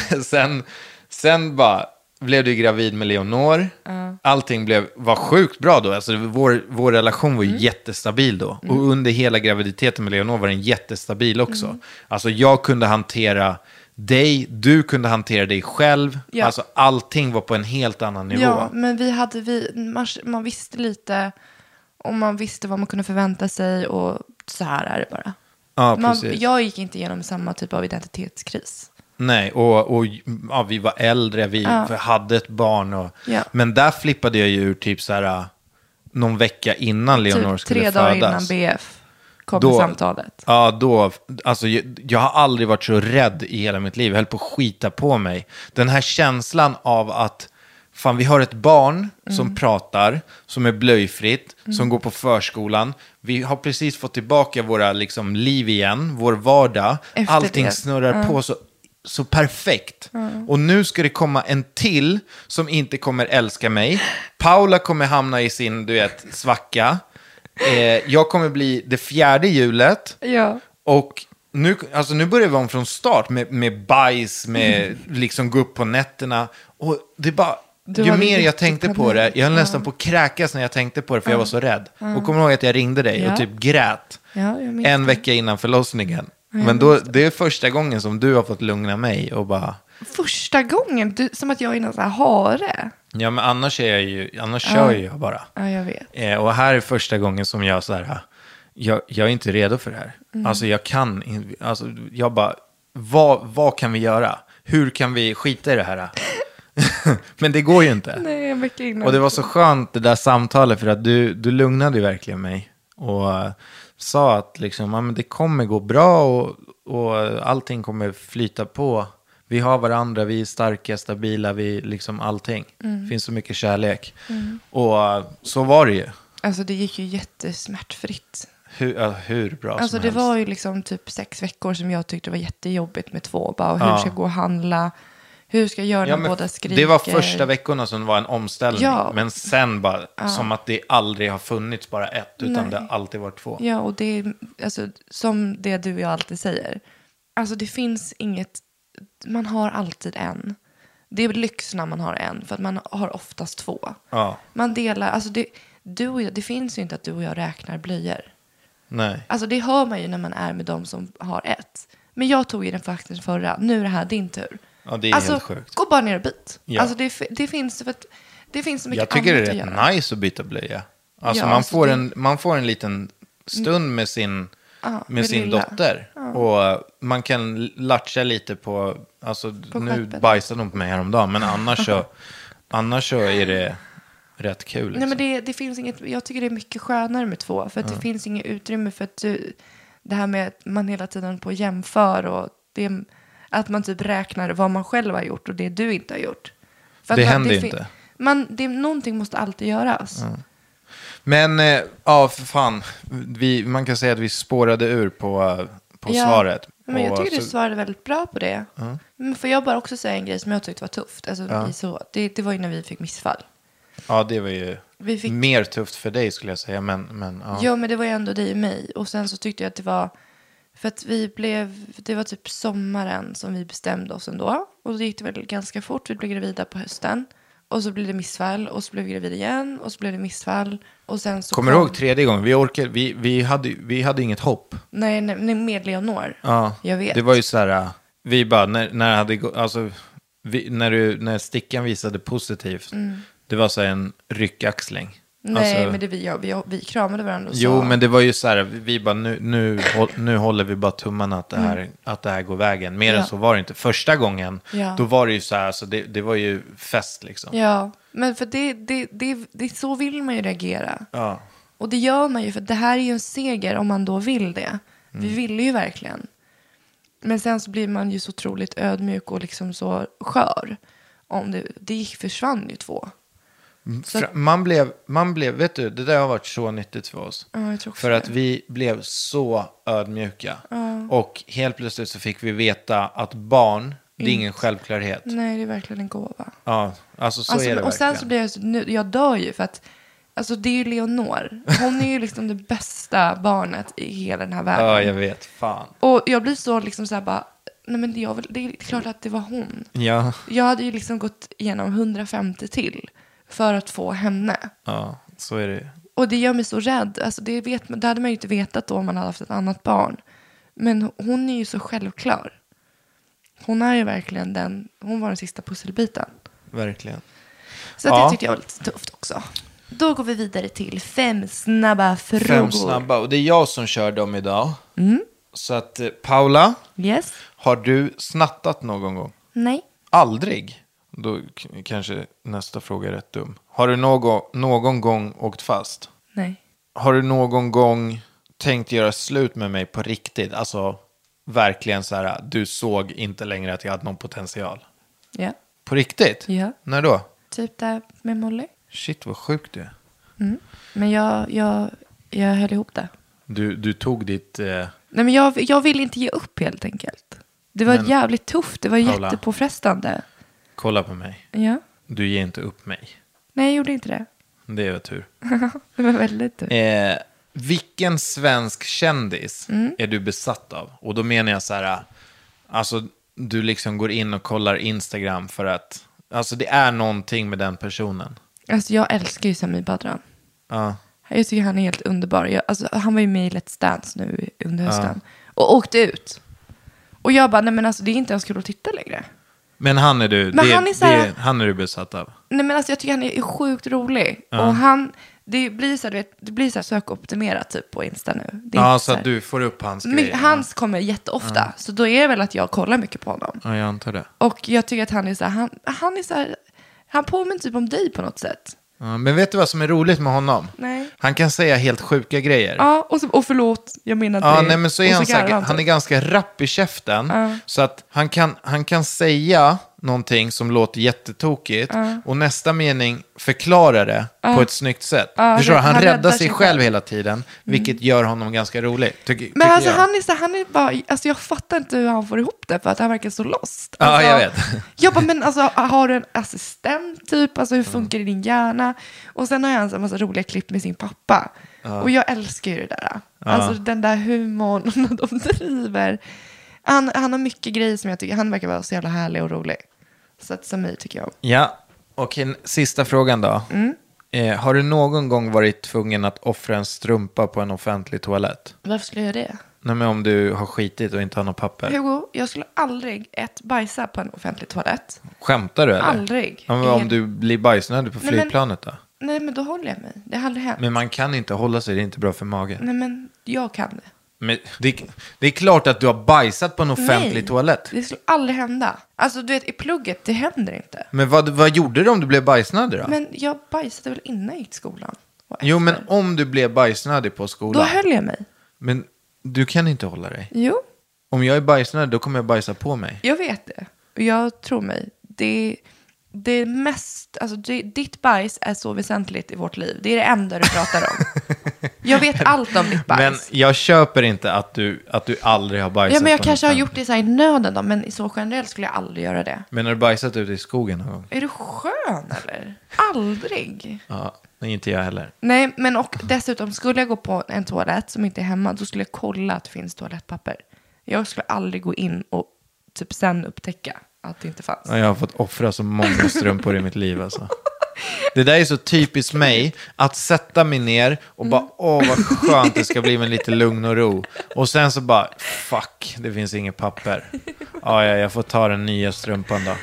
sen bara blev du gravid med Leonor. Allting var sjukt bra då. Alltså vår relation var ju jättestabil då. Och under hela graviditeten med Leonor var den jättestabil också. Alltså jag kunde hantera dig, du kunde hantera dig själv. Ja. Alltså allting var på en helt annan nivå. Ja, men man visste lite, och man visste vad man kunde förvänta sig, och så här är det bara. Ja, precis. Jag gick inte igenom samma typ av identitetskris. Nej, och vi var äldre, vi hade ett barn. Men där flippade jag ju ur typ så här någon vecka innan Leonor skulle födas. 3 dagar innan BF. kommer samtalet. Ja, då, alltså jag har aldrig varit så rädd i hela mitt liv. Jag höll på att skita på mig. Den här känslan av att fan, vi har ett barn som pratar, som är blöjfritt, som går på förskolan. Vi har precis fått tillbaka våra liksom, liv igen, vår vardag. Efter allting det. snurrar på så perfekt. Och nu ska det komma en till som inte kommer älska mig. Paula kommer hamna i sin, du vet, svacka. Jag kommer bli det 4:e hjulet. Ja. Och nu börjar vi om från start med bajs, med liksom gå upp på nätterna. Och det är bara, ju mer jag tänkte på det, jag höll nästan på att kräkas när jag tänkte på det, för jag var så rädd. Och kommer ihåg att jag ringde dig och typ grät en vecka innan förlossningen. Men då, det är första gången som du har fått lugna mig och bara... Första gången? Som att jag är någon sån här hare. Ja, men annars kör jag bara. Ja, jag vet. Och här är första gången som jag så här... Jag är inte redo för det här. Alltså jag bara... Vad kan vi göra? Hur kan vi skita i det här? Men det går ju inte. Nej, mycket innan. Och det var så skönt det där samtalet, för att du lugnade verkligen mig. Och sa att liksom, ja, men det kommer gå bra och allting kommer flyta på. Vi har varandra, vi är starka, stabila, vi liksom allting. Det finns så mycket kärlek. Och så var det ju. Alltså det gick ju jättesmärtfritt. Hur bra alltså som det helst. var ju liksom typ 6 veckor som jag tyckte var jättejobbigt med 2. Bara, hur ska jag gå och handla? Hur ska jag göra när båda skriker? Det var första veckorna som var en omställning. Ja. Men sen bara, som att det aldrig har funnits bara ett, utan det har alltid varit 2. Ja, och det är alltså, som det du och jag alltid säger. Alltså det finns inget, man har alltid en. Det är lyx när man har en, för att man har oftast 2. Ja. Man delar, alltså du och jag, det finns ju inte att du och jag räknar blöjor. Nej. Alltså det hör man ju när man är med dem som har 1. Men jag tog ju den faktiskt förra, nu är det här din tur. Ja, det är helt sjukt. Gå bara ner och byt. Ja. Alltså det finns för att det finns så mycket Jag tycker det annat är att rätt göra. nice att byta blöja. Alltså Ja, man, alltså får en liten stund med sin lilla. dotter. Och man kan latcha lite på, alltså nu stjärten. bajsade de på mig häromdagen, men annars så är det rätt kul. Liksom. Nej, men det finns inget, jag tycker det är mycket skönare med 2. För att det finns inget utrymme för att det här med att man hela tiden på jämför och att man typ räknar vad man själv har gjort och det du inte har gjort. För Det att händer ju inte. Någonting måste alltid göras. Men ja, för fan. Man kan säga att vi spårade ur på svaret. Men jag Och tycker du svarade väldigt bra på det. Men får jag bara också säga en grej som jag tyckte var tufft. Alltså, det var ju när vi fick missfall. Ja, det var ju Vi fick... mer tufft för dig skulle jag säga. Men, ja. Ja, men det var ju ändå dig och mig. Och sen så tyckte jag att det var... För att det var typ sommaren som vi bestämde oss ändå. Och då gick det väl ganska fort. Vi blev gravida på hösten. Och så blev det missfall. Och så blev vi gravida igen. Och så blev det missfall. Och sen så Kommer du ihåg 3:e gången? Vi hade inget hopp. Nej, med Leonor. Ja, Jag vet. det var ju så här, vi bara, när stickan visade positivt, det var så här en ryckaxling. Nej, alltså, men vi kramade varandra och jo, sa... men det var ju så här, vi bara, nu håller vi bara tummarna att det här går vägen. Mer än så var det inte. Första gången, då var det ju så här, så det var ju fest liksom. Ja, men för det så vill man ju reagera. Ja. Och det gör man ju, för det här är ju en seger om man då vill det. Vi ville ju verkligen. Men sen så blir man ju så otroligt ödmjuk och liksom så skör. Om det försvann ju 2. Så Man blev, vet du, det där har varit så nyttigt för oss. Ja, jag tror också för att det. vi blev så ödmjuka. Och helt plötsligt så fick vi veta att barn, det är ingen självklarhet. Nej, det är verkligen en gåva. Ja, alltså så är det verkligen. Och sen så blir jag jag dör ju för att alltså det är ju Leonor. Hon är ju liksom det bästa barnet i hela den här världen. Ja, jag vet, fan. Och jag blir så liksom så här bara, nej men det är klart att det var hon. Ja. Jag hade ju liksom gått igenom 150 till för att få henne. Ja, så är det. Och det gör mig så rädd. Alltså det hade man ju inte vetat då om man hade haft ett annat barn. Men hon är ju så självklar. Hon är ju verkligen hon var den sista pusselbiten. Verkligen. Så att det tyckte jag var lite tufft också. Då går vi vidare till 5 snabba frågor. 5 snabba, och det är jag som kör dem idag. Så att Paula, Yes. har du snattat någon gång? Nej. Aldrig? Då kanske nästa fråga är rätt dum. Har du någon gång åkt fast? Nej. Har du någon gång tänkt göra slut med mig på riktigt, alltså verkligen så här, du såg inte längre att jag hade någon potential. Ja. På riktigt? Ja. När då? Typ där med Molly. Shit, vad sjukt du är. Men jag höll ihop det. Du tog ditt... Nej, men jag vill inte ge upp helt enkelt. Det var jävligt tufft. Det var Paula, jättepåfrestande. kolla på mig. Ja. Du ger inte upp mig. Nej, jag gjorde inte det. Det är tur. Det var väldigt tur. Vilken svensk kändis är du besatt av? Och då menar jag så här, alltså du liksom går in och kollar Instagram för att, alltså det är någonting med den personen. Alltså jag älskar ju Samir Badran. Ja. Jag tycker han är helt underbar. Han var ju med i Let's Dance nu under hösten. Och åkte ut. Och jag bara, nej men alltså det är inte ens kul att titta längre. Men han är du, Men han är så här, han är du besatt av. Nej men alltså jag tycker han är sjukt rolig. Och det blir så här, du vet, det blir så här sökoptimerat typ på Insta nu. Det är Ja, inte så här, att du får upp hans grejer. Hans kommer jätteofta. Så då är det väl att jag kollar mycket på honom. Ja, jag antar det. Och jag tycker att han är så här, han är så här, han påminner typ om dig på något sätt. Ja, men vet du vad som är roligt med honom? Nej. Han kan säga helt sjuka grejer. Ja, och förlåt, jag menar inte Ja, det. nej, men så är han är ganska rapp i käften. Så att han kan säga någonting som låter jättetokigt. Och nästa mening förklarar det på ett snyggt sätt. Förstår du? Han räddar sig själv hela tiden. Vilket gör honom ganska rolig. Men alltså han är bara, alltså jag fattar inte hur han får ihop det. För att han verkar så lost. Alltså, ja, jag vet. Jag bara, men alltså har du en assistent typ? Alltså hur funkar det i din hjärna? Och sen har han en massa roliga klipp med sin pappa. Och jag älskar ju det där. Alltså den där humorn när de driver. Han har mycket grejer som jag tycker, han verkar vara så jävla härlig och rolig. Så att som mig tycker jag. Ja, okej, sista frågan då. Har du någon gång varit tvungen att offra en strumpa på en offentlig toalett? Varför skulle jag göra det? Nej, men om du har skitit och inte har något papper. Hugo, jag skulle aldrig bajsa på en offentlig toalett. Skämtar du eller? Aldrig. Ja, men om du blir bajsnödig på flygplanet då? Nej, men då håller jag mig. Det har aldrig hänt. Men man kan inte hålla sig, det är inte bra för magen. Nej, men jag kan det. Men det är klart att du har bajsat på en offentlig toalett. Det skulle aldrig hända. Alltså du vet, i plugget, det händer inte. Men vad gjorde du om du blev bajsnödig då? Men jag bajsade väl innan jag gick till skolan. Jo, men om du blev bajsnödig på skolan. Då höll jag mig. Men du kan inte hålla dig. Jo. Om jag är bajsnödig, då kommer jag bajsa på mig. Jag vet det. Och jag tror mig. Det är mest, alltså ditt bajs är så väsentligt i vårt liv. Det är det enda du pratar om. Jag vet allt om ditt bajs. Men jag köper inte att du aldrig har bajsat. Ja, men jag på kanske har något gjort det så här i nöden då. Men så generellt skulle jag aldrig göra det. Men har du bajsat ute i skogen någon gång? Är du skön eller? Aldrig. Ja, nej, inte jag heller. Nej, men och dessutom skulle jag gå på en toalett som inte är hemma, då skulle jag kolla att det finns toalettpapper. Jag skulle aldrig gå in och typ sen upptäcka att det inte fanns. Ja, jag har fått offra så många strumpor i mitt liv alltså. Det där är så typiskt mig, att sätta mig ner och bara, vad skönt det ska bli med lite lugn och ro. Och sen så bara, fuck, det finns inget papper. Ja, jag får ta den nya strumpan då.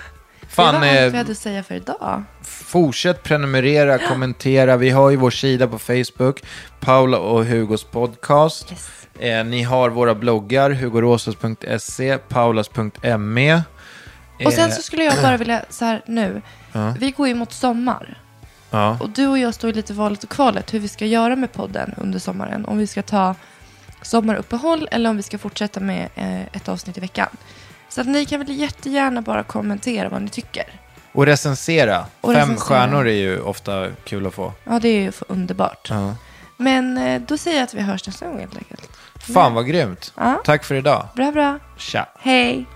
Fan, det var allt vi hade att säga för idag. Fortsätt prenumerera, kommentera. Vi har ju vår sida på Facebook, Paula och Hugos podcast. Yes. Ni har våra bloggar, hugorosas.se, paulas.me. Och sen så skulle jag bara vilja, så här nu, vi går ju mot sommar. Ja. Och du och jag står lite valet och kvalet hur vi ska göra med podden under sommaren. Om vi ska ta sommaruppehåll eller om vi ska fortsätta med ett avsnitt i veckan. Så att ni kan väl jättegärna bara kommentera vad ni tycker. Och recensera. Och 5 stjärnor är ju ofta kul att få. Ja, det är ju underbart. Ja. Men då säger jag att vi hörs nästa gång helt enkelt. Fan vad grymt. Ja. Tack för idag. Bra. Tja. Hej.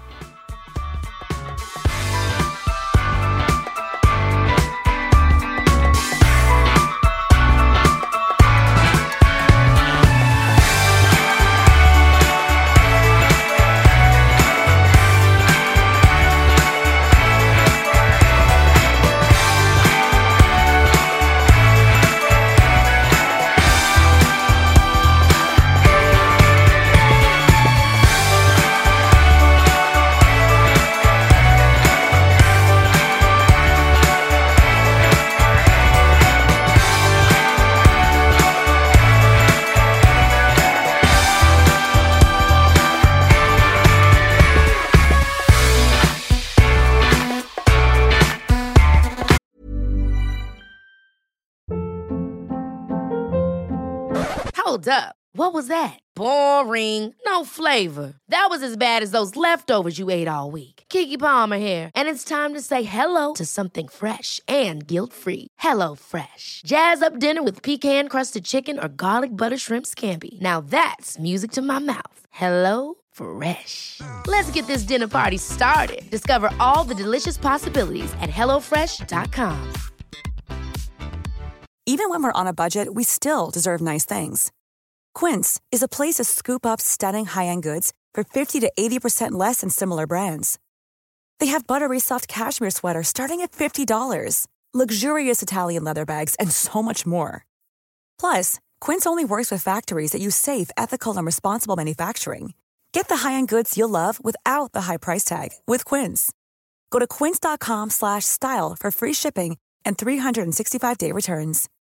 Hold up. What was that? Boring. No flavor. That was as bad as those leftovers you ate all week. Keke Palmer here, and it's time to say hello to something fresh and guilt-free. Hello Fresh. Jazz up dinner with pecan-crusted chicken or garlic butter shrimp scampi. Now that's music to my mouth. Hello Fresh. Let's get this dinner party started. Discover all the delicious possibilities at hellofresh.com. Even when we're on a budget, we still deserve nice things. Quince is a place to scoop up stunning high-end goods for 50 to 80% less than similar brands. They have buttery soft cashmere sweaters starting at $50, luxurious Italian leather bags, and so much more. Plus, Quince only works with factories that use safe, ethical, and responsible manufacturing. Get the high-end goods you'll love without the high price tag with Quince. Go to quince.com/style for free shipping and 365-day returns.